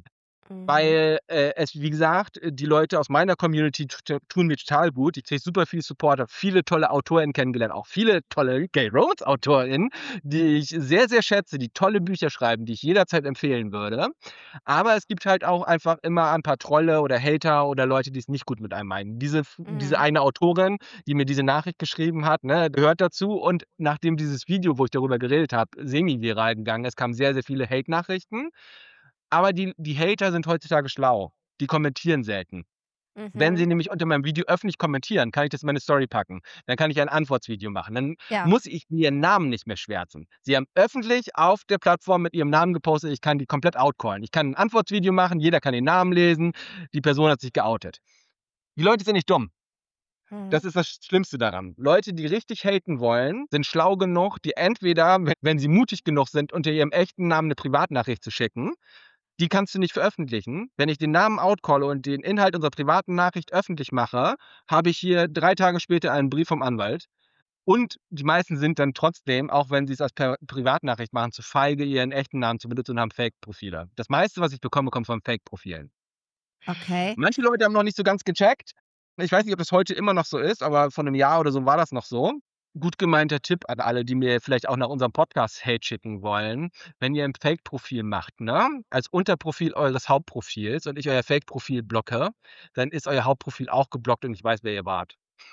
Weil, es wie gesagt, die Leute aus meiner Community tun mir total gut. Ich kriege super viel Support, habe viele tolle AutorInnen kennengelernt, auch viele tolle Gay Romance AutorInnen, die ich sehr, sehr schätze, die tolle Bücher schreiben, die ich jederzeit empfehlen würde. Aber es gibt halt auch einfach immer ein paar Trolle oder Hater oder Leute, die es nicht gut mit einem meinen. Diese eine Autorin, die mir diese Nachricht geschrieben hat, ne, gehört dazu und nachdem dieses Video, wo ich darüber geredet habe, semi-viral gegangen ist, kamen sehr, sehr viele Hate-Nachrichten. Aber die Hater sind heutzutage schlau. Die kommentieren selten. Wenn sie nämlich unter meinem Video öffentlich kommentieren, kann ich das in meine Story packen. Dann kann ich ein Antwortvideo machen. Dann Ja. muss ich mir ihren Namen nicht mehr schwärzen. Sie haben öffentlich auf der Plattform mit ihrem Namen gepostet, ich kann die komplett outcallen. Ich kann 'n Antwortvideo machen, jeder kann den Namen lesen, die Person hat sich geoutet. Die Leute sind nicht dumm. Das ist das Schlimmste daran. Leute, die richtig haten wollen, sind schlau genug, die entweder, wenn sie mutig genug sind, unter ihrem echten Namen 'ne Privatnachricht zu schicken. Die kannst du nicht veröffentlichen. Wenn ich den Namen outcalle und den Inhalt unserer privaten Nachricht öffentlich mache, habe ich hier 3 Tage später einen Brief vom Anwalt. Und die meisten sind dann trotzdem, auch wenn sie's als Privatnachricht machen, zu feige, ihren echten Namen zu benutzen und haben Fake-Profile. Das meiste, was ich bekomme, kommt von Fake-Profilen. Okay. Manche Leute haben noch nicht so ganz gecheckt. Ich weiß nicht, ob das heute immer noch so ist, aber vor 'nem Jahr oder so war das noch so. Gut gemeinter Tipp an alle, die mir vielleicht auch nach unserem Podcast Hate schicken wollen. Wenn ihr 'n Fake-Profil macht, ne, als Unterprofil eures Hauptprofils und ich euer Fake-Profil blocke, dann ist euer Hauptprofil auch geblockt und ich weiß, wer ihr wart.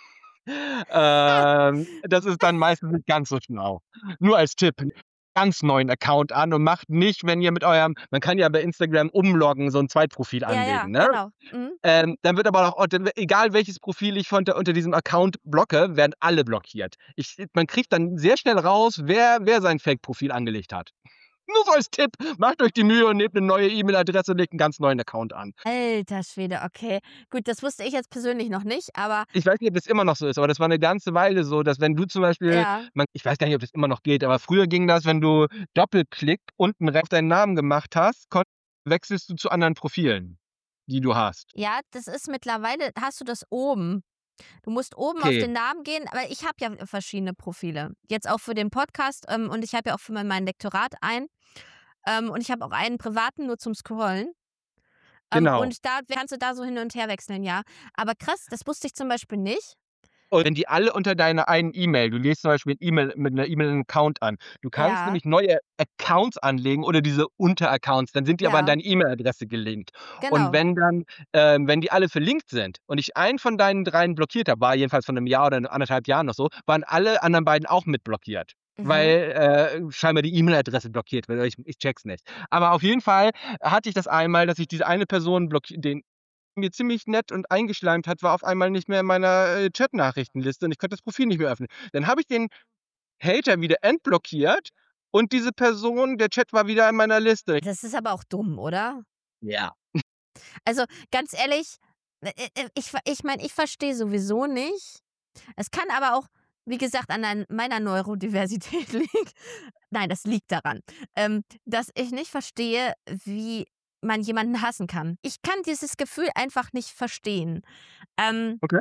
Das ist dann meistens nicht ganz so schlau. Nur als Tipp, ganz neuen Account an und macht nicht, wenn ihr mit eurem man kann ja bei Instagram umloggen, so 'n Zweitprofil Ja, ja, anlegen, ne? genau. Dann wird aber auch egal welches Profil ich unter diesem Account blocke, werden alle blockiert. Man kriegt dann sehr schnell raus, wer sein Fake-Profil angelegt hat. Nur so als Tipp, macht euch die Mühe und nehmt 'ne neue E-Mail-Adresse und legt 'n ganz neuen Account an. Alter Schwede, okay. Gut, das wusste ich jetzt persönlich noch nicht, aber Ich weiß nicht, ob das immer noch so ist, aber das war 'ne ganze Weile so, dass wenn du zum Beispiel ja. ich weiß gar nicht, ob das immer noch geht, aber früher ging das, wenn du Doppelklick unten rechts auf deinen Namen gemacht hast, wechselst du zu anderen Profilen, die du hast. Ja, das ist mittlerweile hast du das oben. Du musst oben auf Okay, den Namen gehen, aber ich habe ja verschiedene Profile. Jetzt auch für den Podcast, und ich habe ja auch für mein Lektorat einen. Und ich habe auch einen privaten nur zum Scrollen. genau. Und da kannst du da so hin und her wechseln, ja. Aber krass, das wusste ich zum Beispiel nicht. Und wenn die alle unter deiner einen E-Mail du legst zum Beispiel E-Mail mit 'ner E-Mail 'n Account an. Du kannst Ja, nämlich neue Accounts anlegen oder diese Unteraccounts, dann sind die aber an ja, deine E-Mail-Adresse gelinkt. Und genau. wenn die alle verlinkt sind und ich einen von deinen 3 blockiert habe, war jedenfalls vor 'nem Jahr oder 1,5 Jahren noch so, waren alle anderen beiden auch mit blockiert, Mhm. weil, scheinbar die E-Mail-Adresse blockiert wird. Ich check's nicht. Aber auf jeden Fall hatte ich das einmal, dass ich diese eine Person den mir ziemlich nett und eingeschleimt hat, war auf einmal nicht mehr in meiner, Chatnachrichtenliste und ich konnte das Profil nicht mehr öffnen. Dann habe ich den Hater wieder entblockiert und diese Person der Chat war wieder in meiner Liste. Das ist aber auch dumm, oder? Ja. Also, ganz ehrlich, ich meine, ich verstehe sowieso nicht, Es kann aber auch, wie gesagt, an meiner Neurodiversität liegen. Nein, das liegt daran, dass ich nicht verstehe, wie man jemanden hassen kann. Ich kann dieses Gefühl einfach nicht verstehen. Ähm, Okay.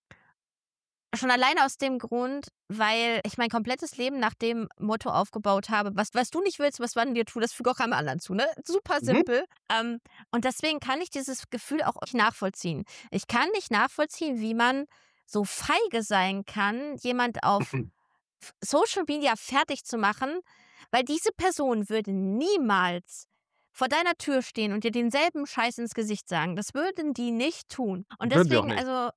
Schon alleine aus dem Grund, weil ich mein komplettes Leben nach dem Motto aufgebaut habe: „Was du nicht willst, was man dir tut, das füge auch keinem anderen zu", ne? Super Mhm. simpel. Und deswegen kann ich dieses Gefühl auch nicht nachvollziehen. Ich kann nicht nachvollziehen, wie man so feige sein kann, jemand auf Social Media fertig zu machen, weil diese Person würde niemals vor deiner Tür stehen und dir denselben Scheiß ins Gesicht sagen. Das würden die nicht tun. Und Würden wir auch deswegen, nicht. also,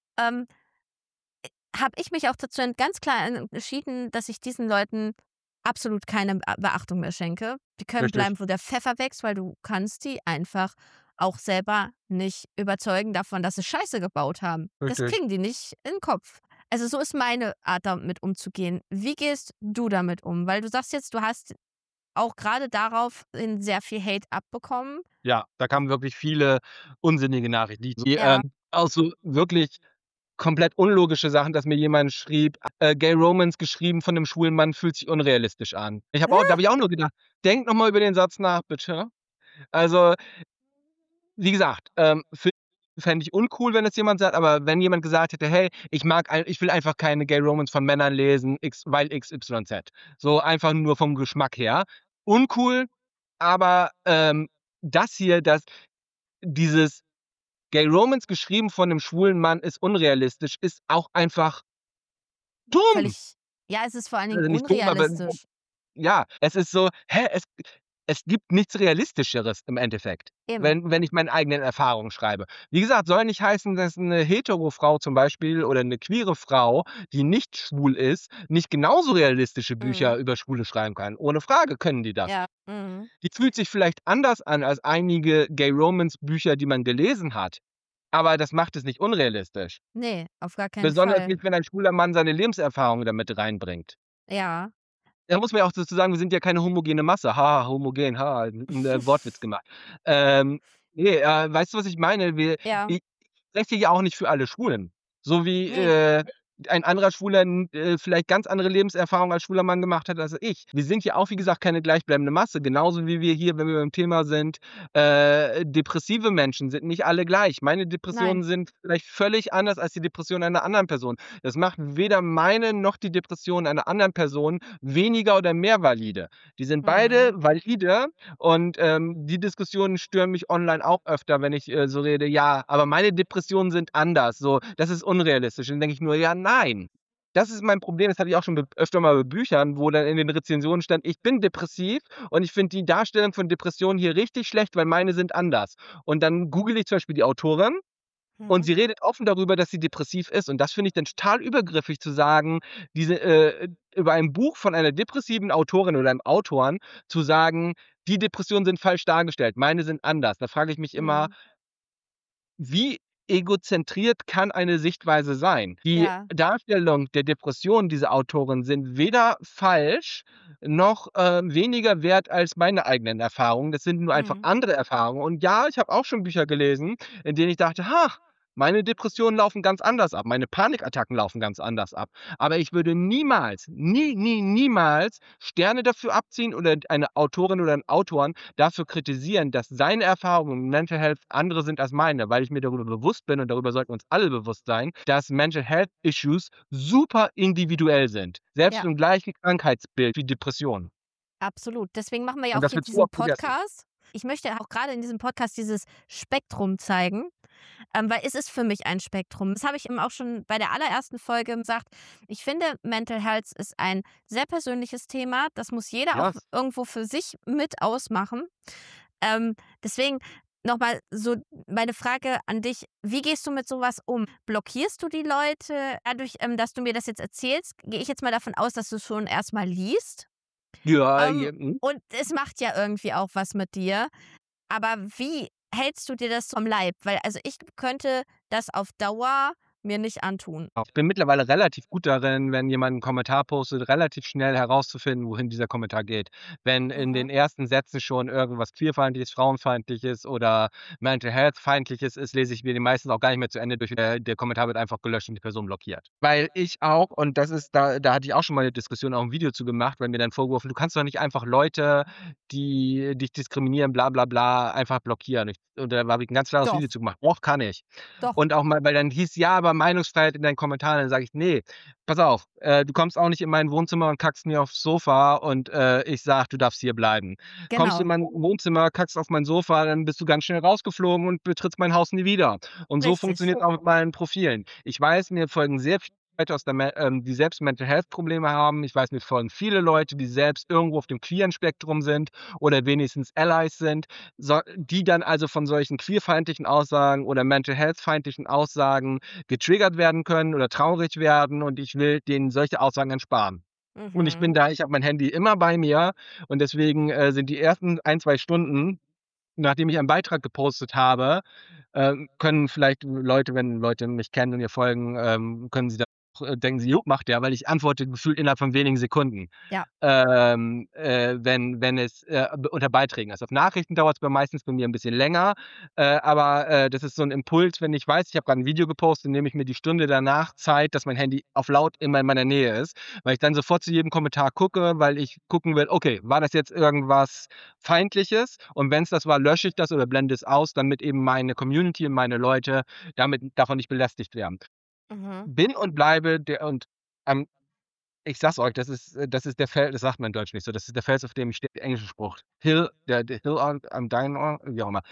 habe ich mich auch dazu ganz klar entschieden, dass ich diesen Leuten absolut keine Beachtung mehr schenke. Die können Richtig, bleiben, wo der Pfeffer wächst, weil du kannst die einfach auch selber nicht überzeugen davon, dass sie Scheiße gebaut haben. Das richtig. kriegen die nicht in den Kopf. Also so ist meine Art, damit umzugehen. Wie gehst du damit um? Weil du sagst jetzt, du hast auch gerade darauf sehr viel Hate abbekommen. Ja, da kamen wirklich viele unsinnige Nachrichten, die, Ja. auch so wirklich komplett unlogische Sachen, dass mir jemand schrieb, Gay Romance geschrieben von 'nem schwulen Mann fühlt sich unrealistisch an. Da habe ich auch nur gedacht: „Denk noch mal über den Satz nach, bitte." Also, wie gesagt, fände ich uncool, wenn es jemand sagt, aber wenn jemand gesagt hätte: „Hey, ich will einfach keine Gay Romance von Männern lesen, weil XYZ." So einfach nur vom Geschmack her. Uncool, aber, das hier, dieses Gay Romance geschrieben von 'nem schwulen Mann ist unrealistisch, ist auch einfach dumm. Völlig, ja, es ist vor allen Dingen Also, nicht dumm, aber unrealistisch. ja, es ist so, es gibt nichts Realistischeres im Endeffekt, Eben. wenn ich meine eigenen Erfahrungen schreibe. Wie gesagt, soll nicht heißen, dass 'ne Hetero-Frau zum Beispiel oder 'ne queere Frau, die nicht schwul ist, nicht genauso realistische Mhm. Bücher über Schwule schreiben kann. Ohne Frage können die das. Ja. Mhm. Die fühlt sich vielleicht anders an als einige Gay-Romance-Bücher, die man gelesen hat, aber das macht es nicht unrealistisch. Ne, auf gar keinen Besonders Fall. nicht, wenn ein schwuler Mann seine Lebenserfahrung da mit reinbringt. Ja. Da muss man ja auch dazu sagen, wir sind ja keine homogene Masse. Ha, homogen, ha, 'n, Wortwitz gemacht. Ähm, ne, weißt du, was ich meine? Ja. Ich spreche ja auch nicht für alle Schwulen. So wie, Ne. ein anderer Schwuler vielleicht ganz andere Lebenserfahrungen als schwuler Mann gemacht hat als ich. Wir sind ja auch, wie gesagt, keine gleichbleibende Masse. Genauso wie wir hier, wenn wir beim Thema sind, depressive Menschen sind nicht alle gleich. Meine Depressionen Nein. sind vielleicht völlig anders als die Depression einer anderen Person. Das macht weder meine noch die Depression einer anderen Person weniger oder mehr valide. Die sind beide Mhm. valide und, die Diskussionen stören mich online auch öfter, wenn ich, so rede: „Ja, aber meine Depressionen sind anders, so, das ist unrealistisch." Dann denke ich nur: „Ja, nein." Das ist mein Problem, das hatte ich auch schon öfter mal bei Büchern, wo dann in den Rezensionen stand: „Ich bin depressiv und ich finde die Darstellung von Depressionen hier richtig schlecht, weil meine sind anders." Und dann google ich zum Beispiel die Autorin und Mhm. sie redet offen darüber, dass sie depressiv ist. Und das finde ich dann total übergriffig zu sagen, über ein Buch von einer depressiven Autorin oder einem Autoren zu sagen: „Die Depressionen sind falsch dargestellt, meine sind anders." Da frage ich mich immer: Mhm. Wie egozentriert kann eine Sichtweise sein? Die Ja. Darstellung der Depression dieser Autorin sind weder falsch noch, weniger wert als meine eigenen Erfahrungen. Das sind nur einfach Mhm. andere Erfahrungen. Und ja, ich habe auch schon Bücher gelesen, in denen ich dachte: „Ha, meine Depressionen laufen ganz anders ab, meine Panikattacken laufen ganz anders ab." Aber ich würde niemals, niemals Sterne dafür abziehen oder eine Autorin oder 'n Autoren dafür kritisieren, dass seine Erfahrungen mit Mental Health andere sind als meine, weil ich mir darüber bewusst bin und darüber sollten wir uns alle bewusst sein, dass Mental Health Issues super individuell sind, selbst Ja, im gleichen Krankheitsbild wie Depressionen. absolut. Deswegen machen wir ja Und auch das hier wird so diesen oft vergessen. Podcast. Ich möchte auch gerade in diesem Podcast dieses Spektrum zeigen, weil es ist für mich ein Spektrum. Das habe ich eben auch schon bei der allerersten Folge gesagt. Ich finde, Mental Health ist ein sehr persönliches Thema. Das muss jeder auch Ja, irgendwo für sich mit ausmachen. Deswegen nochmal so meine Frage an dich: Wie gehst du mit sowas um? Blockierst du die Leute dadurch, dass du mir das jetzt erzählst? Gehe ich jetzt mal davon aus, dass du schon erstmal liest. ja, Ähm, mhm. und es macht ja irgendwie auch was mit dir. Aber wie hältst du dir das vom Leib? Weil also ich könnte das auf Dauer mir nicht antun. Ich bin mittlerweile relativ gut darin, wenn jemand 'n Kommentar postet, relativ schnell herauszufinden, wohin dieser Kommentar geht. Wenn in Mhm. den ersten Sätzen schon irgendwas queerfeindliches, frauenfeindliches oder Mental Health feindliches ist, lese ich mir den meistens auch gar nicht mehr zu Ende durch. Der Kommentar wird einfach gelöscht und die Person blockiert. Weil ich auch und das ist da hatte ich auch schon mal 'ne Diskussion, auch 'n Video zu gemacht, weil mir dann vorgeworfen: „Du kannst doch nicht einfach Leute, die dich diskriminieren, bla bla bla, einfach blockieren." Und da habe ich 'n ganz klares Doch, Video zu gemacht. Doch, kann ich. doch. Und auch mal weil dann hieß: „Ja, aber Meinungsfreiheit in deinen Kommentaren." Dann sage ich: „Ne, pass auf, du kommst auch nicht in mein Wohnzimmer und kackst mir aufs Sofa und, ich sage, du darfst hier bleiben. Kommst du in Genau, mein Wohnzimmer, kackst auf mein Sofa, dann bist du ganz schnell rausgeflogen und betrittst mein Haus nie wieder." Und so richtig. funktioniert's auch mit meinen Profilen. Ich weiß, mir folgen sehr viele Leute aus der die selbst Mental Health Probleme haben. Ich weiß, mir folgen viele Leute, die selbst irgendwo auf dem queeren Spektrum sind oder wenigstens Allies sind, die dann also von solchen queerfeindlichen Aussagen oder Mental Health feindlichen Aussagen getriggert werden können oder traurig werden und ich will denen solche Aussagen ersparen. Und ich Mhm. bin da ich habe mein Handy immer bei mir und deswegen, sind die ersten 1, 2 Stunden, nachdem ich einen Beitrag gepostet habe, können vielleicht Leute, wenn Leute mich kennen und mir folgen, können sie da auch, denken sie: „Jo, macht der", weil ich antworte gefühlt innerhalb von wenigen Sekunden, Ja. wenn es, unter Beiträgen ist. Auf Nachrichten dauert's meistens bei mir 'n bisschen länger, aber, das ist so 'n Impuls, wenn ich weiß, ich habe grad 'n Video gepostet, nehme ich mir die Stunde danach Zeit, dass mein Handy auf laut immer in meiner Nähe ist, weil ich dann sofort zu jedem Kommentar gucke, weil ich gucken will: „Okay, war das jetzt irgendwas Feindliches?" Und wenn's das war, lösche ich das oder blende es aus, damit eben meine Community und meine Leute davon nicht belästigt werden. Mhm. Bin und bleibe der und am ich sage es euch, das ist der Fels, das sagt man in Deutsch nicht so, das ist der Fels, auf dem ich stehe, der englische Spruch. Der Hill on dying on, wie auch immer.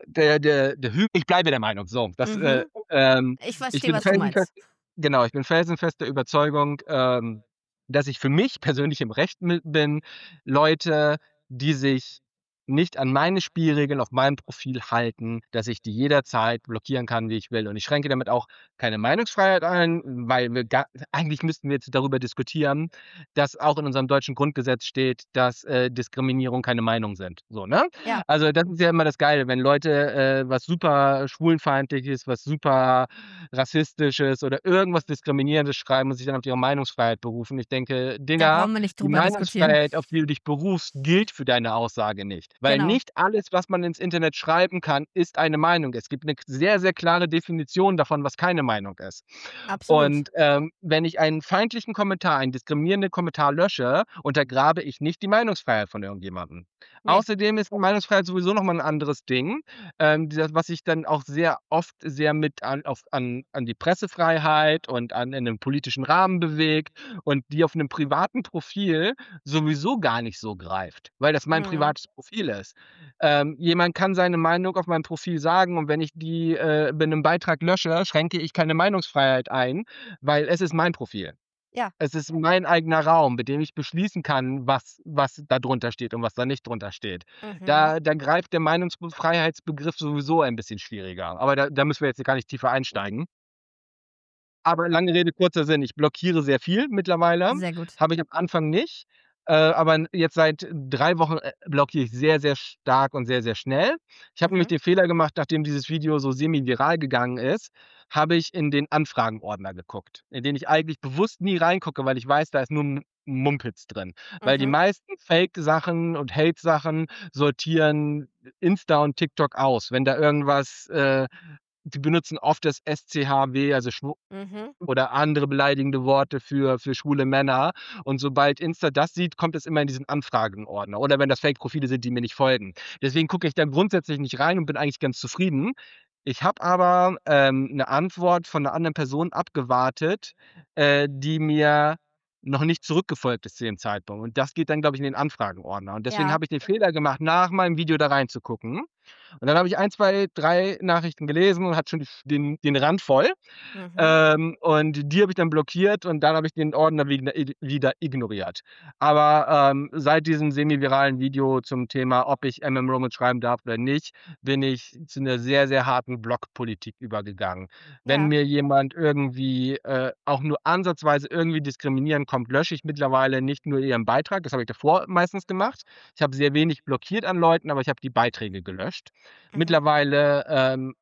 Ich bleibe der Meinung, so, Mhm. Ich ich verstehe, bin was du felsenfest meinst. genau, ich bin felsenfest der Überzeugung, dass ich für mich persönlich im Recht mit bin, Leute, die sich nicht an meine Spielregeln auf meinem Profil halten, dass ich die jederzeit blockieren kann, wie ich will. Und ich schränke damit auch keine Meinungsfreiheit ein, weil eigentlich müssten wir jetzt darüber diskutieren, dass auch in unserem deutschen Grundgesetz steht, dass, Diskriminierung keine Meinung sind. So, ne? Ja. Also, das ist ja immer das Geile, wenn Leute, was super schwulenfeindliches, was super rassistisches oder irgendwas Diskriminierendes schreiben und sich dann auf ihre Meinungsfreiheit berufen. Ich denke: Da „Digga, brauchen wir nicht die drüber diskutieren. Meinungsfreiheit, auf die du dich berufst, gilt für deine Aussage nicht." Weil Genau, nicht alles, was man ins Internet schreiben kann, ist eine Meinung. Es gibt 'ne sehr, sehr klare Definition davon, was keine Meinung ist. absolut. Und, wenn ich einen feindlichen Kommentar, einen diskriminierenden Kommentar lösche, untergrabe ich nicht die Meinungsfreiheit von irgendjemandem. Ne, Außerdem ist Meinungsfreiheit sowieso noch mal 'n anderes Ding, das was sich dann auch sehr oft sehr mit an die Pressefreiheit und an in 'nem politischen Rahmen bewegt und die auf 'nem privaten Profil sowieso gar nicht so greift, weil das mein mhm. privates Profil ist. Jemand kann seine Meinung auf meinem Profil sagen und wenn ich die, bei 'nem Beitrag lösche, schränke ich keine Meinungsfreiheit ein, weil es ist mein Profil. Ja. Es ist mein eigener Raum, mit dem ich beschließen kann, was da drunter steht und was da nicht drunter steht. Mhm. Da greift der Freiheitsbegriff sowieso ein bisschen schwieriger, aber da müssen wir jetzt gar nicht tiefer einsteigen. Aber lange Rede, kurzer Sinn, ich blockiere sehr viel mittlerweile, Sehr gut. habe ich am Anfang nicht, aber jetzt seit 3 Wochen, blockiere ich sehr, sehr stark und sehr, sehr schnell. Ich habe nämlich Mhm. den Fehler gemacht, nachdem dieses Video so semi-viral gegangen ist, habe ich in den Anfragenordner geguckt, in den ich eigentlich bewusst nie reingucke, weil ich weiß, da ist nur Mumpitz drin. Weil die Mhm. meisten Fake-Sachen und Hate-Sachen sortieren Insta und TikTok aus. Wenn da irgendwas, die benutzen oft das SCHW, also Mhm. oder andere beleidigende Worte für schwule Männer. Und sobald Insta das sieht, kommt es immer in diesen Anfragenordner oder wenn das Fake-Profile sind, die mir nicht folgen. Deswegen gucke ich da grundsätzlich nicht rein und bin eigentlich ganz zufrieden. Ich habe aber, 'ne Antwort von 'ner anderen Person abgewartet, die mir noch nicht zurückgefolgt ist zu dem Zeitpunkt. Und das geht dann, glaube ich, in den Anfragenordner. Und deswegen Ja. habe ich den Fehler gemacht, nach meinem Video da reinzugucken. Und dann habe ich 1, 2, 3 Nachrichten gelesen und hatte schon den Rand voll. Mhm. Und die habe ich dann blockiert und dann habe ich den Ordner wieder ignoriert. Aber, seit diesem semi-viralen Video zum Thema, ob ich Romans schreiben darf oder nicht, bin ich zu 'ner sehr, sehr harten Blockpolitik übergegangen. Wenn Ja. mir jemand irgendwie, auch nur ansatzweise irgendwie diskriminieren kommt, lösche ich mittlerweile nicht nur ihren Beitrag, das habe ich davor meistens gemacht. Ich habe sehr wenig blockiert an Leuten, aber ich habe die Beiträge gelöscht. Mhm. Mittlerweile,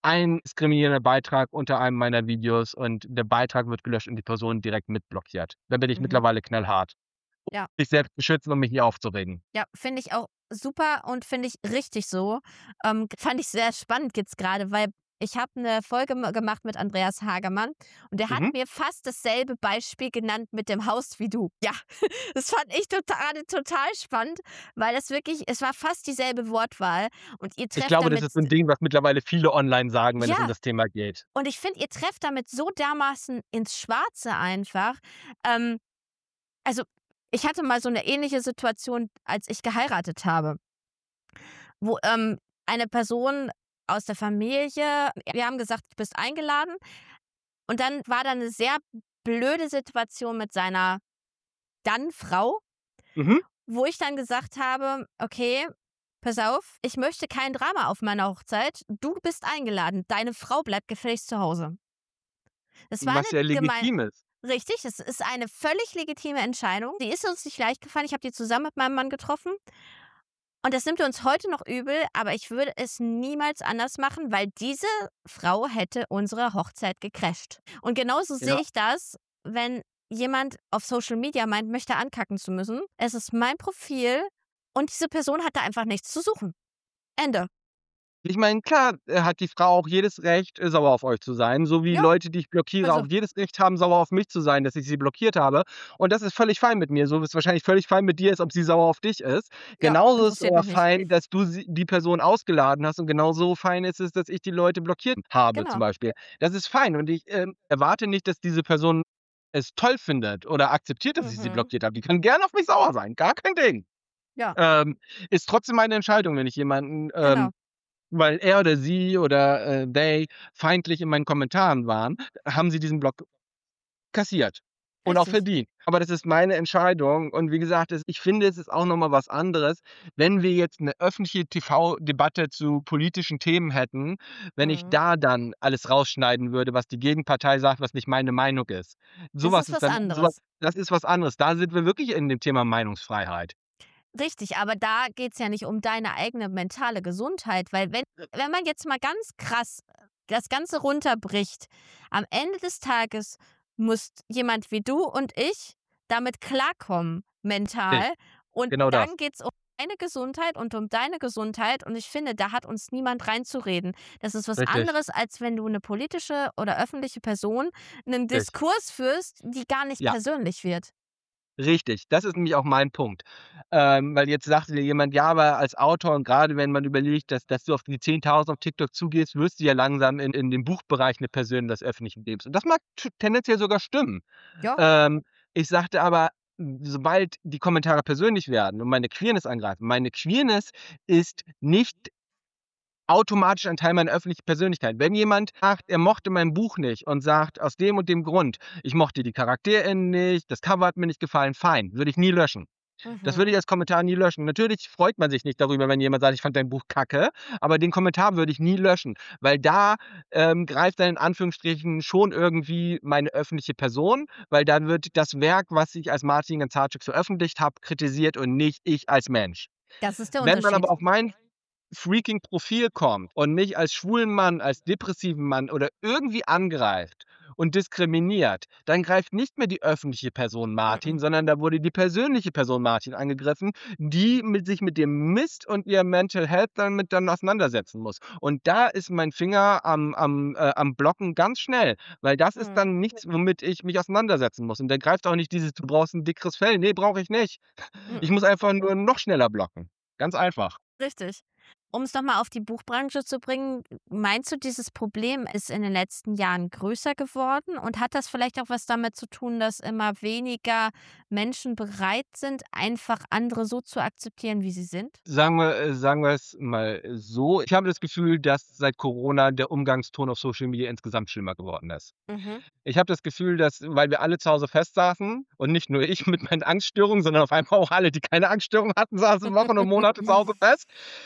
ein diskriminierender Beitrag unter einem meiner Videos und der Beitrag wird gelöscht und die Person direkt mitblockiert. Da bin ich Mhm. mittlerweile knallhart. Ja. Mich selbst beschützen, um mich nicht aufzuregen. Ja, finde ich auch super und finde ich richtig so. Fand ich sehr spannend jetzt gerade, weil ich habe eine Folge gemacht mit Andreas Hagermann und der hat Mhm. mir fast dasselbe Beispiel genannt mit dem Haus wie du. Ja, das fand ich total spannend, weil es war fast dieselbe Wortwahl und ihr Ich trefft glaube, das damit ist so 'n Ding, was mittlerweile viele online sagen, wenn es um ja, das Thema geht. und ich finde, ihr trefft damit so dermaßen ins Schwarze einfach. Ähm, also, ich hatte mal so eine ähnliche Situation, als ich geheiratet habe, wo, eine Person aus der Familie wir haben gesagt: „Du bist eingeladen." Und dann war da 'ne sehr blöde Situation mit seiner dann Frau, Mhm. wo ich dann gesagt habe: „Okay, pass auf, ich möchte kein Drama auf meiner Hochzeit. Du bist eingeladen. Deine Frau bleibt gefälligst zu Hause." Das war Was 'ne ja geme legitim ist. Richtig, das ist eine völlig legitime Entscheidung. Die ist uns nicht leicht gefallen. Ich habe die zusammen mit meinem Mann getroffen und das nimmt er uns heute noch übel, aber ich würde es niemals anders machen, weil diese Frau hätte unsere Hochzeit gecrasht. Und genauso sehe Ja. ich das, wenn jemand auf Social Media meint, mich da ankacken zu müssen. Es ist mein Profil und diese Person hat da einfach nichts zu suchen. Ende. Ich meine, klar, hat die Frau auch jedes Recht, sauer auf euch zu sein, so wie Ja, Leute, die ich blockiere, auch also, jedes Recht haben, sauer auf mich zu sein, dass ich sie blockiert habe. Und das ist völlig fein mit mir, so wie es wahrscheinlich völlig fein mit dir ist, ob sie sauer auf dich ist. ja, Genauso ist es interessiert aber mich nicht. fein, dass du die Person ausgeladen hast und genauso fein ist es, dass ich die Leute blockiert habe zum Genau. Beispiel. Das ist fein und ich, erwarte nicht, dass diese Person es toll findet oder akzeptiert, dass ich sie Mhm. blockiert habe. Die kann gerne auf mich sauer sein, gar kein Ding. Ja, Ähm, Ist trotzdem meine Entscheidung, wenn ich jemanden, genau. weil er oder sie oder, they feindlich in meinen Kommentaren waren, haben sie diesen Block kassiert und auch Richtig. verdient. Aber das ist meine Entscheidung und wie gesagt, ich finde, es ist auch noch mal was anderes, wenn wir jetzt 'ne öffentliche TV-Debatte zu politischen Themen hätten, wenn ich Mhm. da dann alles rausschneiden würde, was die Gegenpartei sagt, was nicht meine Meinung ist. Das Sowas ist ist was dann so was anderes. das ist was anderes. Da sind wir wirklich in dem Thema Meinungsfreiheit. Richtig, aber da geht's ja nicht um deine eigene mentale Gesundheit, weil wenn man jetzt mal ganz krass das Ganze runterbricht, am Ende des Tages muss jemand wie du und ich damit klarkommen, Richtig, mental. Und genau das. dann geht's um deine Gesundheit und um deine Gesundheit. Und ich finde, da hat uns niemand reinzureden. Das ist was Richtig, anderes, als wenn du eine politische oder öffentliche Person einen richtig. Diskurs führst, die gar nicht Ja. persönlich wird. Richtig, das ist nämlich auch mein Punkt. Weil jetzt sagte dir jemand: „Ja, aber als Autor und grade wenn man überlegt, dass du auf die 10.000 auf TikTok zugehst, wirst du ja langsam in den Buchbereich 'ne Person des öffentlichen Lebens.“ Und das mag tendenziell sogar stimmen. Ja. Ähm, Ich sagte aber, sobald die Kommentare persönlich werden und meine Queerness angreifen, meine Queerness ist nicht automatisch ein Teil meiner öffentlichen Persönlichkeit. Wenn jemand sagt, er mochte mein Buch nicht und sagt, aus dem und dem Grund, ich mochte die CharakterInnen nicht, das Cover hat mir nicht gefallen, fein, würde ich nie löschen. Das würde Mhm. ich als Kommentar nie löschen. Natürlich freut man sich nicht darüber, wenn jemand sagt: „Ich fand dein Buch kacke“, aber den Kommentar würde ich nie löschen, weil da, greift dann in Anführungsstrichen schon irgendwie meine öffentliche Person, weil dann wird das Werk, was ich als Martin Gazarczyk veröffentlicht habe, kritisiert und nicht ich als Mensch. Das ist der Wenn man aber Unterschied. auf mein freaking Profil kommt und mich als schwulen Mann, als depressiven Mann oder irgendwie angreift und diskriminiert, dann greift nicht mehr die öffentliche Person Martin, Mm-mm. sondern da wurde die persönliche Person Martin angegriffen, die sich mit dem Mist und ihrem Mental Health dann auseinandersetzen muss. Und da ist mein Finger am Blocken ganz schnell, weil das ist Mhm. dann nichts, womit ich mich auseinandersetzen muss. Und da greift auch nicht dieses: „Du brauchst ein dickeres Fell.“ Ne, brauche ich nicht. Ich Mm-mm. muss einfach nur noch schneller blocken. Ganz einfach. Richtig. Um es noch mal auf die Buchbranche zu bringen, meinst du, dieses Problem ist in den letzten Jahren größer geworden und hat das vielleicht auch was damit zu tun, dass immer weniger Menschen bereit sind, einfach andere so zu akzeptieren, wie sie sind? Sagen wir es mal so, ich habe das Gefühl, dass seit Corona der Umgangston auf Social Media insgesamt schlimmer geworden ist. Mhm. Ich habe das Gefühl, dass weil wir alle zu Hause festsaßen und nicht nur ich mit meinen Angststörungen, sondern auf einmal auch alle, die keine Angststörung hatten, saßen Wochen und Monate zu Hause fest und Ja.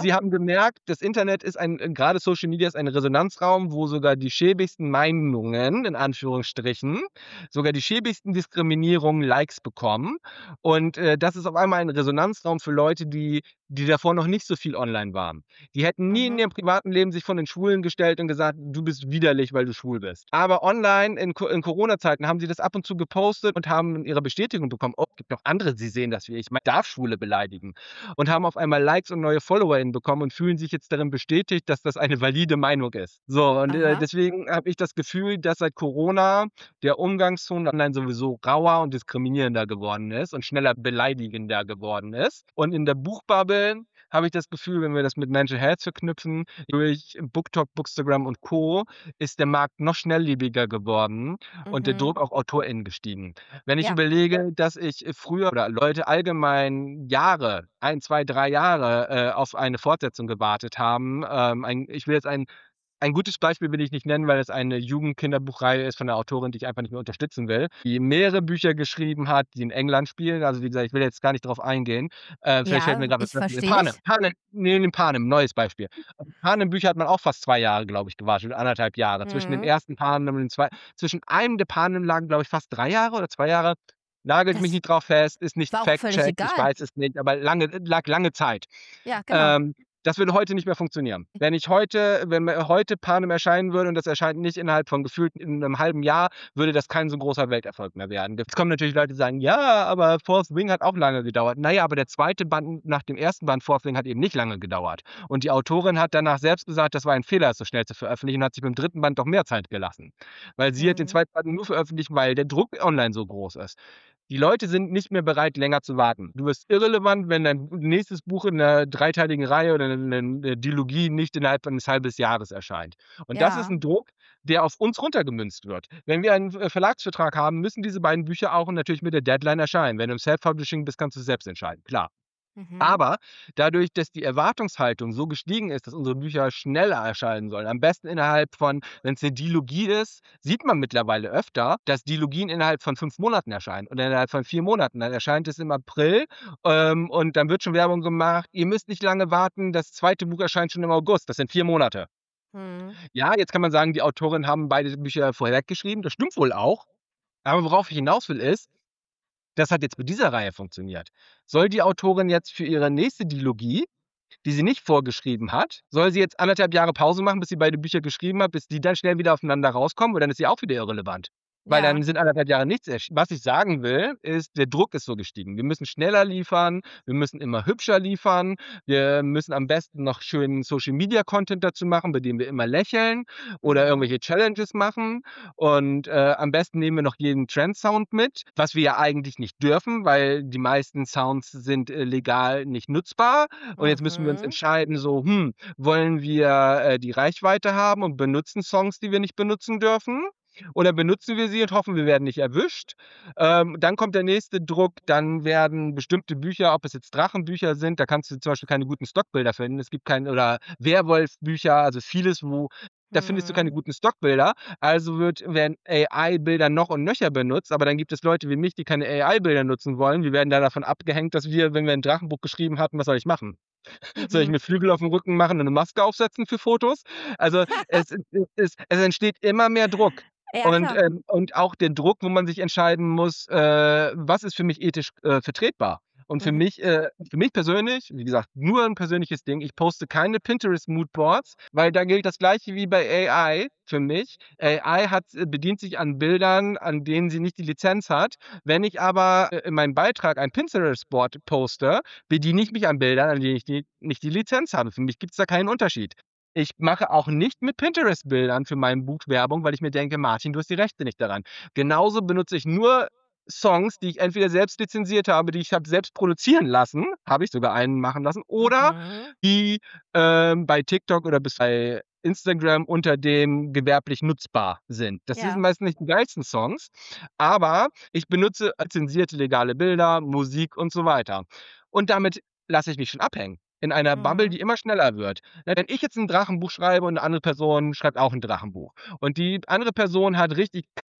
sie haben gemerkt, das Internet ist gerade Social Media ist ein Resonanzraum, wo sogar die schäbigsten Meinungen, in Anführungsstrichen, sogar die schäbigsten Diskriminierungen Likes bekommen. Und das ist auf einmal ein Resonanzraum für Leute, die davor noch nicht so viel online waren. Die hätten nie in ihrem privaten Leben sich von den Schwulen gestellt und gesagt, du bist widerlich, weil du schwul bist. Aber online in Corona-Zeiten haben sie das ab und zu gepostet und haben ihre Bestätigung bekommen, oh, es gibt noch andere, die sehen das wie ich, man darf Schwule beleidigen. Und haben auf einmal Likes und neue FollowerInnen bekommen und fühlen sich jetzt darin bestätigt, dass das eine valide Meinung ist. So, und Aha. deswegen habe ich das Gefühl, dass seit Corona der Umgangston online sowieso rauer und diskriminierender geworden ist und schneller beleidigender geworden ist. Und in der Buchbubble habe ich das Gefühl, wenn wir das mit Mental Health verknüpfen, durch BookTok, Bookstagram und Co., ist der Markt noch schnelllebiger geworden und der Druck auf AutorInnen gestiegen. Wenn ich Ja. überlege, dass ich früher oder Leute allgemein Jahre, 1, 2, 3 Jahre auf eine Fortsetzung gewartet haben. Ich will jetzt ein gutes Beispiel will ich nicht nennen, weil es eine Jugendkinderbuchreihe ist von einer Autorin, die ich einfach nicht mehr unterstützen will, die mehrere Bücher geschrieben hat, die in England spielen. Also wie gesagt, ich will jetzt gar nicht drauf eingehen. Vielleicht fällt mir Ja, gerade ich was ein. verstehe Panem, dich. Panem, neues Beispiel. Panem-Bücher hat man auch fast 2 Jahre, glaube ich, gewartet, 1,5 Jahre. Zwischen dem ersten Panem und dem zweiten, zwischen einem der Panem lagen, glaube ich, fast 3 Jahre oder 2 Jahre. Nagelt mich Das nicht drauf fest, ist nicht war auch völlig Fact-Check, ich egal. weiß es nicht, aber lag lange Zeit. Ja, genau. Das würde heute nicht mehr funktionieren. Wenn heute Panem erscheinen würde und das erscheint nicht innerhalb von gefühlt in 'nem halben Jahr, würde das kein so großer Welterfolg mehr werden. Jetzt kommen natürlich Leute, die sagen: „Ja, aber Fourth Wing hat auch lange gedauert." Na ja, aber der zweite Band nach dem ersten Band Fourth Wing hat eben nicht lange gedauert. Und die Autorin hat danach selbst gesagt, das war ein Fehler, es so schnell zu veröffentlichen und hat sich beim dritten Band doch mehr Zeit gelassen. Weil sie hat den zweiten Band nur veröffentlicht, weil der Druck online so groß ist. Die Leute sind nicht mehr bereit, länger zu warten. Du wirst irrelevant, wenn dein nächstes Buch in 'ner dreiteiligen Reihe oder 'ne Dilogie nicht innerhalb eines halbes Jahres erscheint. Und das ist Ja. 'n Druck, der auf uns runtergemünzt wird. Wenn wir einen Verlagsvertrag haben, müssen diese beiden Bücher auch natürlich mit der Deadline erscheinen. Wenn du im Self-Publishing bist, kannst du selbst entscheiden, klar. Aber dadurch, dass die Erwartungshaltung so gestiegen ist, dass unsere Bücher schneller erscheinen sollen, am besten innerhalb von, wenn es eine Dilogie ist, sieht man mittlerweile öfter, dass Dilogien innerhalb von 5 Monaten erscheinen oder innerhalb von 4 Monaten. Dann erscheint es im April, und dann wird schon Werbung gemacht: „Ihr müsst nicht lange warten, das zweite Buch erscheint schon im August." Das sind 4 Monate. Mhm. Ja, jetzt kann man sagen, die Autoren haben beide Bücher vorweggeschrieben. Das stimmt wohl auch. Aber worauf ich hinaus will, ist, das hat jetzt mit dieser Reihe funktioniert. Soll die Autorin jetzt für ihre nächste Dilogie, die sie nicht vorgeschrieben hat, soll sie jetzt 1,5 Jahre Pause machen, bis sie beide Bücher geschrieben hat, bis die dann schnell wieder aufeinander rauskommen, und dann ist sie auch wieder irrelevant. Weil Ja. dann sind 1,5 Jahre nichts Was ich sagen will, ist, der Druck ist so gestiegen. Wir müssen schneller liefern, wir müssen immer hübscher liefern, wir müssen am besten noch schönen Social-Media-Content dazu machen, bei dem wir immer lächeln oder irgendwelche Challenges machen. Und am besten nehmen wir noch jeden Trend-Sound mit, was wir ja eigentlich nicht dürfen, weil die meisten Sounds sind legal nicht nutzbar. Und jetzt müssen wir uns entscheiden, so, wollen wir die Reichweite haben und benutzen Songs, die wir nicht benutzen dürfen? Oder benutzen wir sie und hoffen, wir werden nicht erwischt? Dann kommt der nächste Druck, dann werden bestimmte Bücher, ob es jetzt Drachenbücher sind, da kannst du zum Beispiel keine guten Stockbilder finden. Es gibt oder Werwolf-Bücher, also vieles, da findest du keine guten Stockbilder. Also werden AI-Bilder noch und nöcher benutzt, aber dann gibt es Leute wie mich, die keine AI-Bilder nutzen wollen. Wir werden da davon abgehängt, dass wenn wir ein Drachenbuch geschrieben hatten, was soll ich machen? Soll ich mir Flügel auf dem Rücken machen und 'ne Maske aufsetzen für Fotos? Also, es entsteht immer mehr Druck. Ja, Und, klar. auch der Druck, wo man sich entscheiden muss, was ist für mich ethisch vertretbar? Und für mich persönlich, wie gesagt, nur 'n persönliches Ding, ich poste keine Pinterest-Moodboards, weil da gilt das Gleiche wie bei AI für mich. AI bedient sich an Bildern, an denen sie nicht die Lizenz hat. Wenn ich aber in meinem Beitrag ein Pinterest-Board poste, bediene ich mich an Bildern, an denen ich nicht die Lizenz habe. Für mich gibt's da keinen Unterschied. Ich mache auch nicht mit Pinterest-Bildern für mein Buch Werbung, weil ich mir denke: „Martin, du hast die Rechte nicht daran." Genauso benutze ich nur Songs, die ich entweder selbst lizenziert habe, die ich habe selbst produzieren lassen, habe ich sogar einen machen lassen, oder die bei TikTok oder bei Instagram unter dem gewerblich nutzbar sind. Das sind Ja. meist nicht die geilsten Songs, aber ich benutze zensierte legale Bilder, Musik und so weiter. Und damit lasse ich mich schon abhängen in einer Bubble, die immer schneller wird. Wenn ich jetzt 'n Drachenbuch schreibe und 'ne andere Person schreibt auch 'n Drachenbuch und die andere Person hat richtig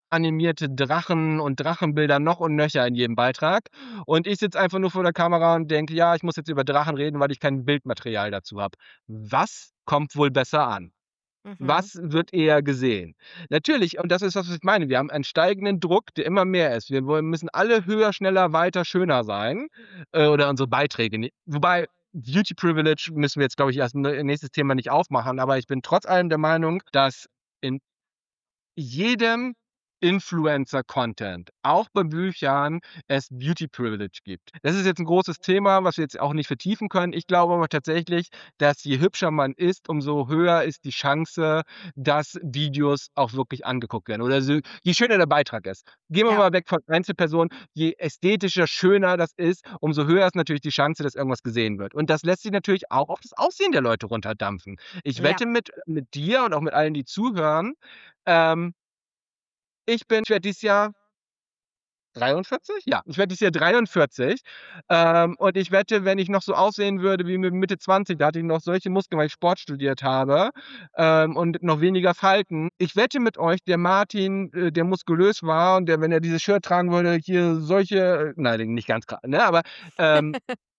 animierte Drachen und Drachenbilder noch und nöcher in jedem Beitrag. Und ich sitze einfach nur vor der Kamera und denke, ja, ich muss jetzt über Drachen reden, weil ich kein Bildmaterial dazu habe. Was kommt wohl besser an? Mhm. Was wird eher gesehen? Natürlich, und das ist, was ich meine, wir haben einen steigenden Druck, der immer mehr ist. Müssen alle höher, schneller, weiter, schöner sein, oder unsere Beiträge. Wobei Beauty Privilege müssen wir jetzt, glaube ich, erst 'n nächstes Thema nicht aufmachen, aber ich bin trotz allem der Meinung, dass in jedem Influencer-Content, auch bei Büchern, es Beauty Privilege gibt. Das ist jetzt 'n großes Thema, was wir jetzt auch nicht vertiefen können. Ich glaube aber tatsächlich, dass je hübscher man ist, umso höher ist die Chance, dass Videos auch wirklich angeguckt werden oder so je schöner der Beitrag ist. Gehen wir Ja, mal weg von Einzelpersonen. Je ästhetischer, schöner das ist, umso höher ist natürlich die Chance, dass irgendwas gesehen wird. Und das lässt sich natürlich auch auf das Aussehen der Leute runterdampfen. Ich ja. wette mit dir und auch mit allen, die zuhören, ähm, ich werde dieses Jahr 43? Ja, ich werde dieses Jahr 43. Und ich wette, wenn ich noch so aussehen würde wie mit Mitte 20, da hatte ich noch solche Muskeln, weil ich Sport studiert habe, und noch weniger Falten. Ich wette mit euch, der Martin, der muskulös war und der, wenn er dieses Shirt tragen würde, hier solche nein, nicht ganz grad, ne, aber, ähm,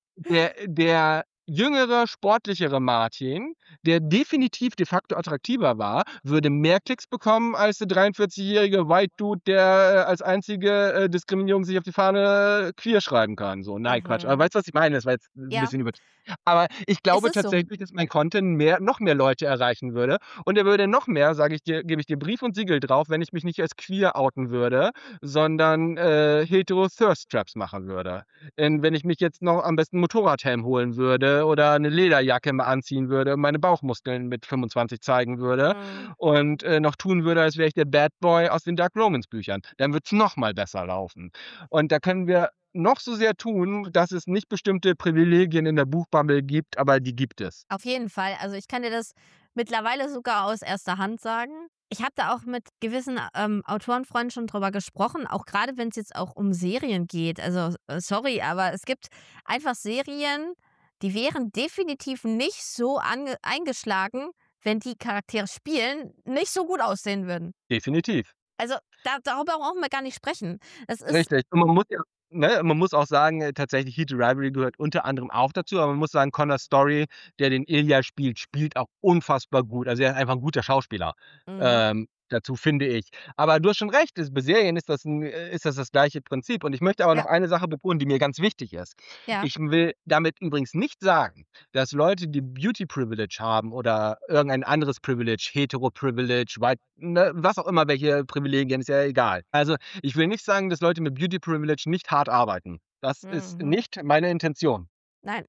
der jüngere, sportlichere Martin, der definitiv de facto attraktiver war, würde mehr Klicks bekommen als der 43-jährige White Dude, der, als einzige, Diskriminierung sich auf die Fahne queer schreiben kann, so. Nein, Quatsch. Aber Mhm. weißt du, was ich meine? Das war jetzt 'n Ja, bisschen aber ich es glaube ist so. tatsächlich, dass mein Content noch mehr Leute erreichen würde und er würde noch mehr, sage ich dir gebe ich dir Brief und Siegel drauf, wenn ich mich nicht als queer outen würde, sondern, hetero Thirst Traps machen würde. Wenn ich mich jetzt noch am besten 'n Motorradhelm holen würde oder 'ne Lederjacke mal anziehen würde und meine Bauchmuskeln mit 25 zeigen würde Mhm. und, noch tun würde, als wäre ich der Bad Boy aus den Dark Romans Büchern, dann wird's noch mal besser laufen. Und da können wir noch so sehr tun, dass es nicht bestimmte Privilegien in der Buchbubble gibt, aber die gibt es. Auf jeden Fall. Also, ich kann dir das mittlerweile sogar aus erster Hand sagen. Ich habe da auch mit gewissen, Autorenfreunden schon drüber gesprochen, auch gerade wenn es jetzt auch um Serien geht. Also, sorry, aber es gibt einfach Serien, die wären definitiv nicht so eingeschlagen, wenn die Charaktere spielen, nicht so gut aussehen würden. Definitiv. Also, darüber brauchen wir gar nicht sprechen. Das ist Richtig. Und man muss auch sagen, tatsächlich Heat the Rivalry gehört unter anderem auch dazu, aber man muss sagen, Connor Story, der den Ilya spielt, spielt auch unfassbar gut. Also, er ist einfach 'n guter Schauspieler, mhm, dazu finde ich. Aber du hast schon recht, bei Serien ist das gleiche Prinzip. Und ich möchte aber noch ja, eine Sache betonen, die mir ganz wichtig ist. ja, Ich will damit übrigens nicht sagen, dass Leute, die Beauty Privilege haben oder irgendein anderes Privilege, Hetero Privilege, White ne, was auch immer, welche Privilegien, ist ja egal. Also, ich will nicht sagen, dass Leute mit Beauty Privilege nicht hart arbeiten. Das ist mhm. nicht meine Intention. Nein,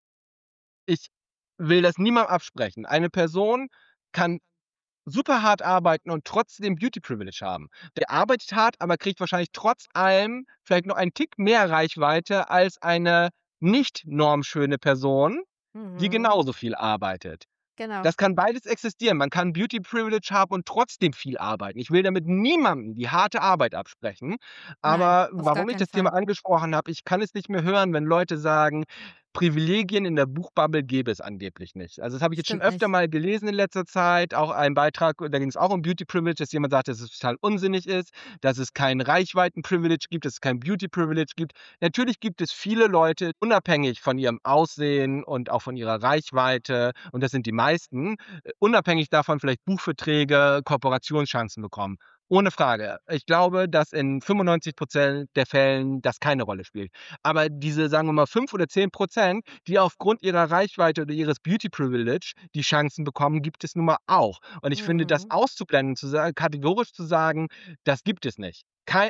Ich will das niemandem absprechen. Eine Person kann super hart arbeiten und trotzdem Beauty Privilege haben. Der arbeitet hart, aber kriegt wahrscheinlich trotz allem vielleicht noch einen Tick mehr Reichweite als eine nicht normschöne Person, die mhm, genauso viel arbeitet. genau. Das kann beides existieren. Man kann Beauty Privilege haben und trotzdem viel arbeiten. Ich will damit niemandem die harte Arbeit absprechen. Nein, Aber auf gar warum ich keinen das Thema Fall. angesprochen habe, ich kann es nicht mehr hören, wenn Leute sagen, Privilegien in der Buchbubble gäbe es angeblich nicht. Also, das habe ich jetzt schon Stimmt öfter nicht. mal gelesen in letzter Zeit, auch einen Beitrag, da ging es auch um Beauty Privilege, dass jemand sagt, dass es total unsinnig ist, dass es kein Reichweiten-Privilege gibt, dass es kein Beauty Privilege gibt. Natürlich gibt es viele Leute, unabhängig von ihrem Aussehen und auch von ihrer Reichweite, und das sind die meisten, unabhängig davon vielleicht Buchverträge, Kooperationschancen bekommen. Ohne Frage. Ich glaube, dass in 95% der Fällen das keine Rolle spielt. Aber diese, sagen wir mal, 5 oder 10%, die aufgrund ihrer Reichweite oder ihres Beauty Privilege die Chancen bekommen, gibt es nun mal auch. Und ich finde, das Mhm. auszublenden, kategorisch zu sagen, das gibt es nicht.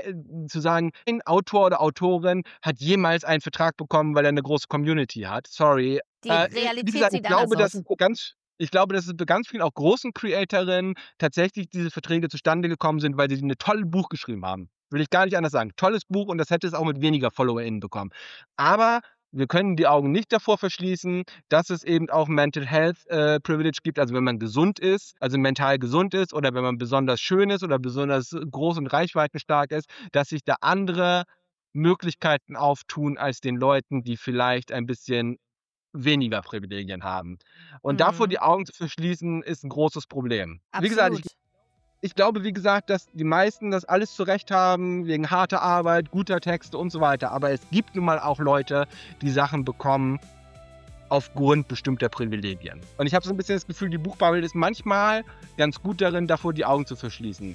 Zu sagen, ein Autor oder Autorin hat jemals einen Vertrag bekommen, weil er eine große Community hat. Sorry. Die Wie Realität gesagt, sieht anders aus. ich glaube, dass es bei ganz vielen auch großen Creatorinnen tatsächlich diese Verträge zustande gekommen sind, weil sie 'ne tolle Buch geschrieben haben. Will ich gar nicht anders sagen. Tolles Buch, und das hätte es auch mit weniger FollowerInnen bekommen. Aber wir können die Augen nicht davor verschließen, dass es eben auch Mental Health, Privilege gibt. Also, wenn man gesund ist, also mental gesund ist oder wenn man besonders schön ist oder besonders groß und reichweitenstark ist, dass sich da andere Möglichkeiten auftun als den Leuten, die vielleicht ein bisschen weniger Privilegien haben. Und davor die Mhm. Augen zu verschließen, ist 'n großes Problem. Wie gesagt, ich Absolut. Ich glaube, wie gesagt, dass die meisten das alles zurecht haben, wegen harter Arbeit, guter Texte und so weiter. Aber es gibt nun mal auch Leute, die Sachen bekommen aufgrund bestimmter Privilegien. Und ich habe so ein bisschen das Gefühl, die Buchbubble ist manchmal ganz gut darin, davor die Augen zu verschließen.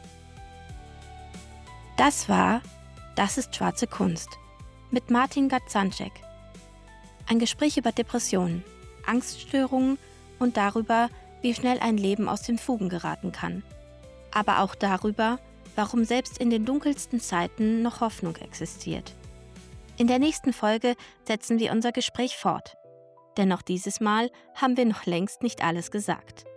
Das war Das ist schwarze Kunst mit Martin Gatzanczek. Ein Gespräch über Depressionen, Angststörungen und darüber, wie schnell ein Leben aus den Fugen geraten kann. Aber auch darüber, warum selbst in den dunkelsten Zeiten noch Hoffnung existiert. In der nächsten Folge setzen wir unser Gespräch fort. Denn auch dieses Mal haben wir noch längst nicht alles gesagt.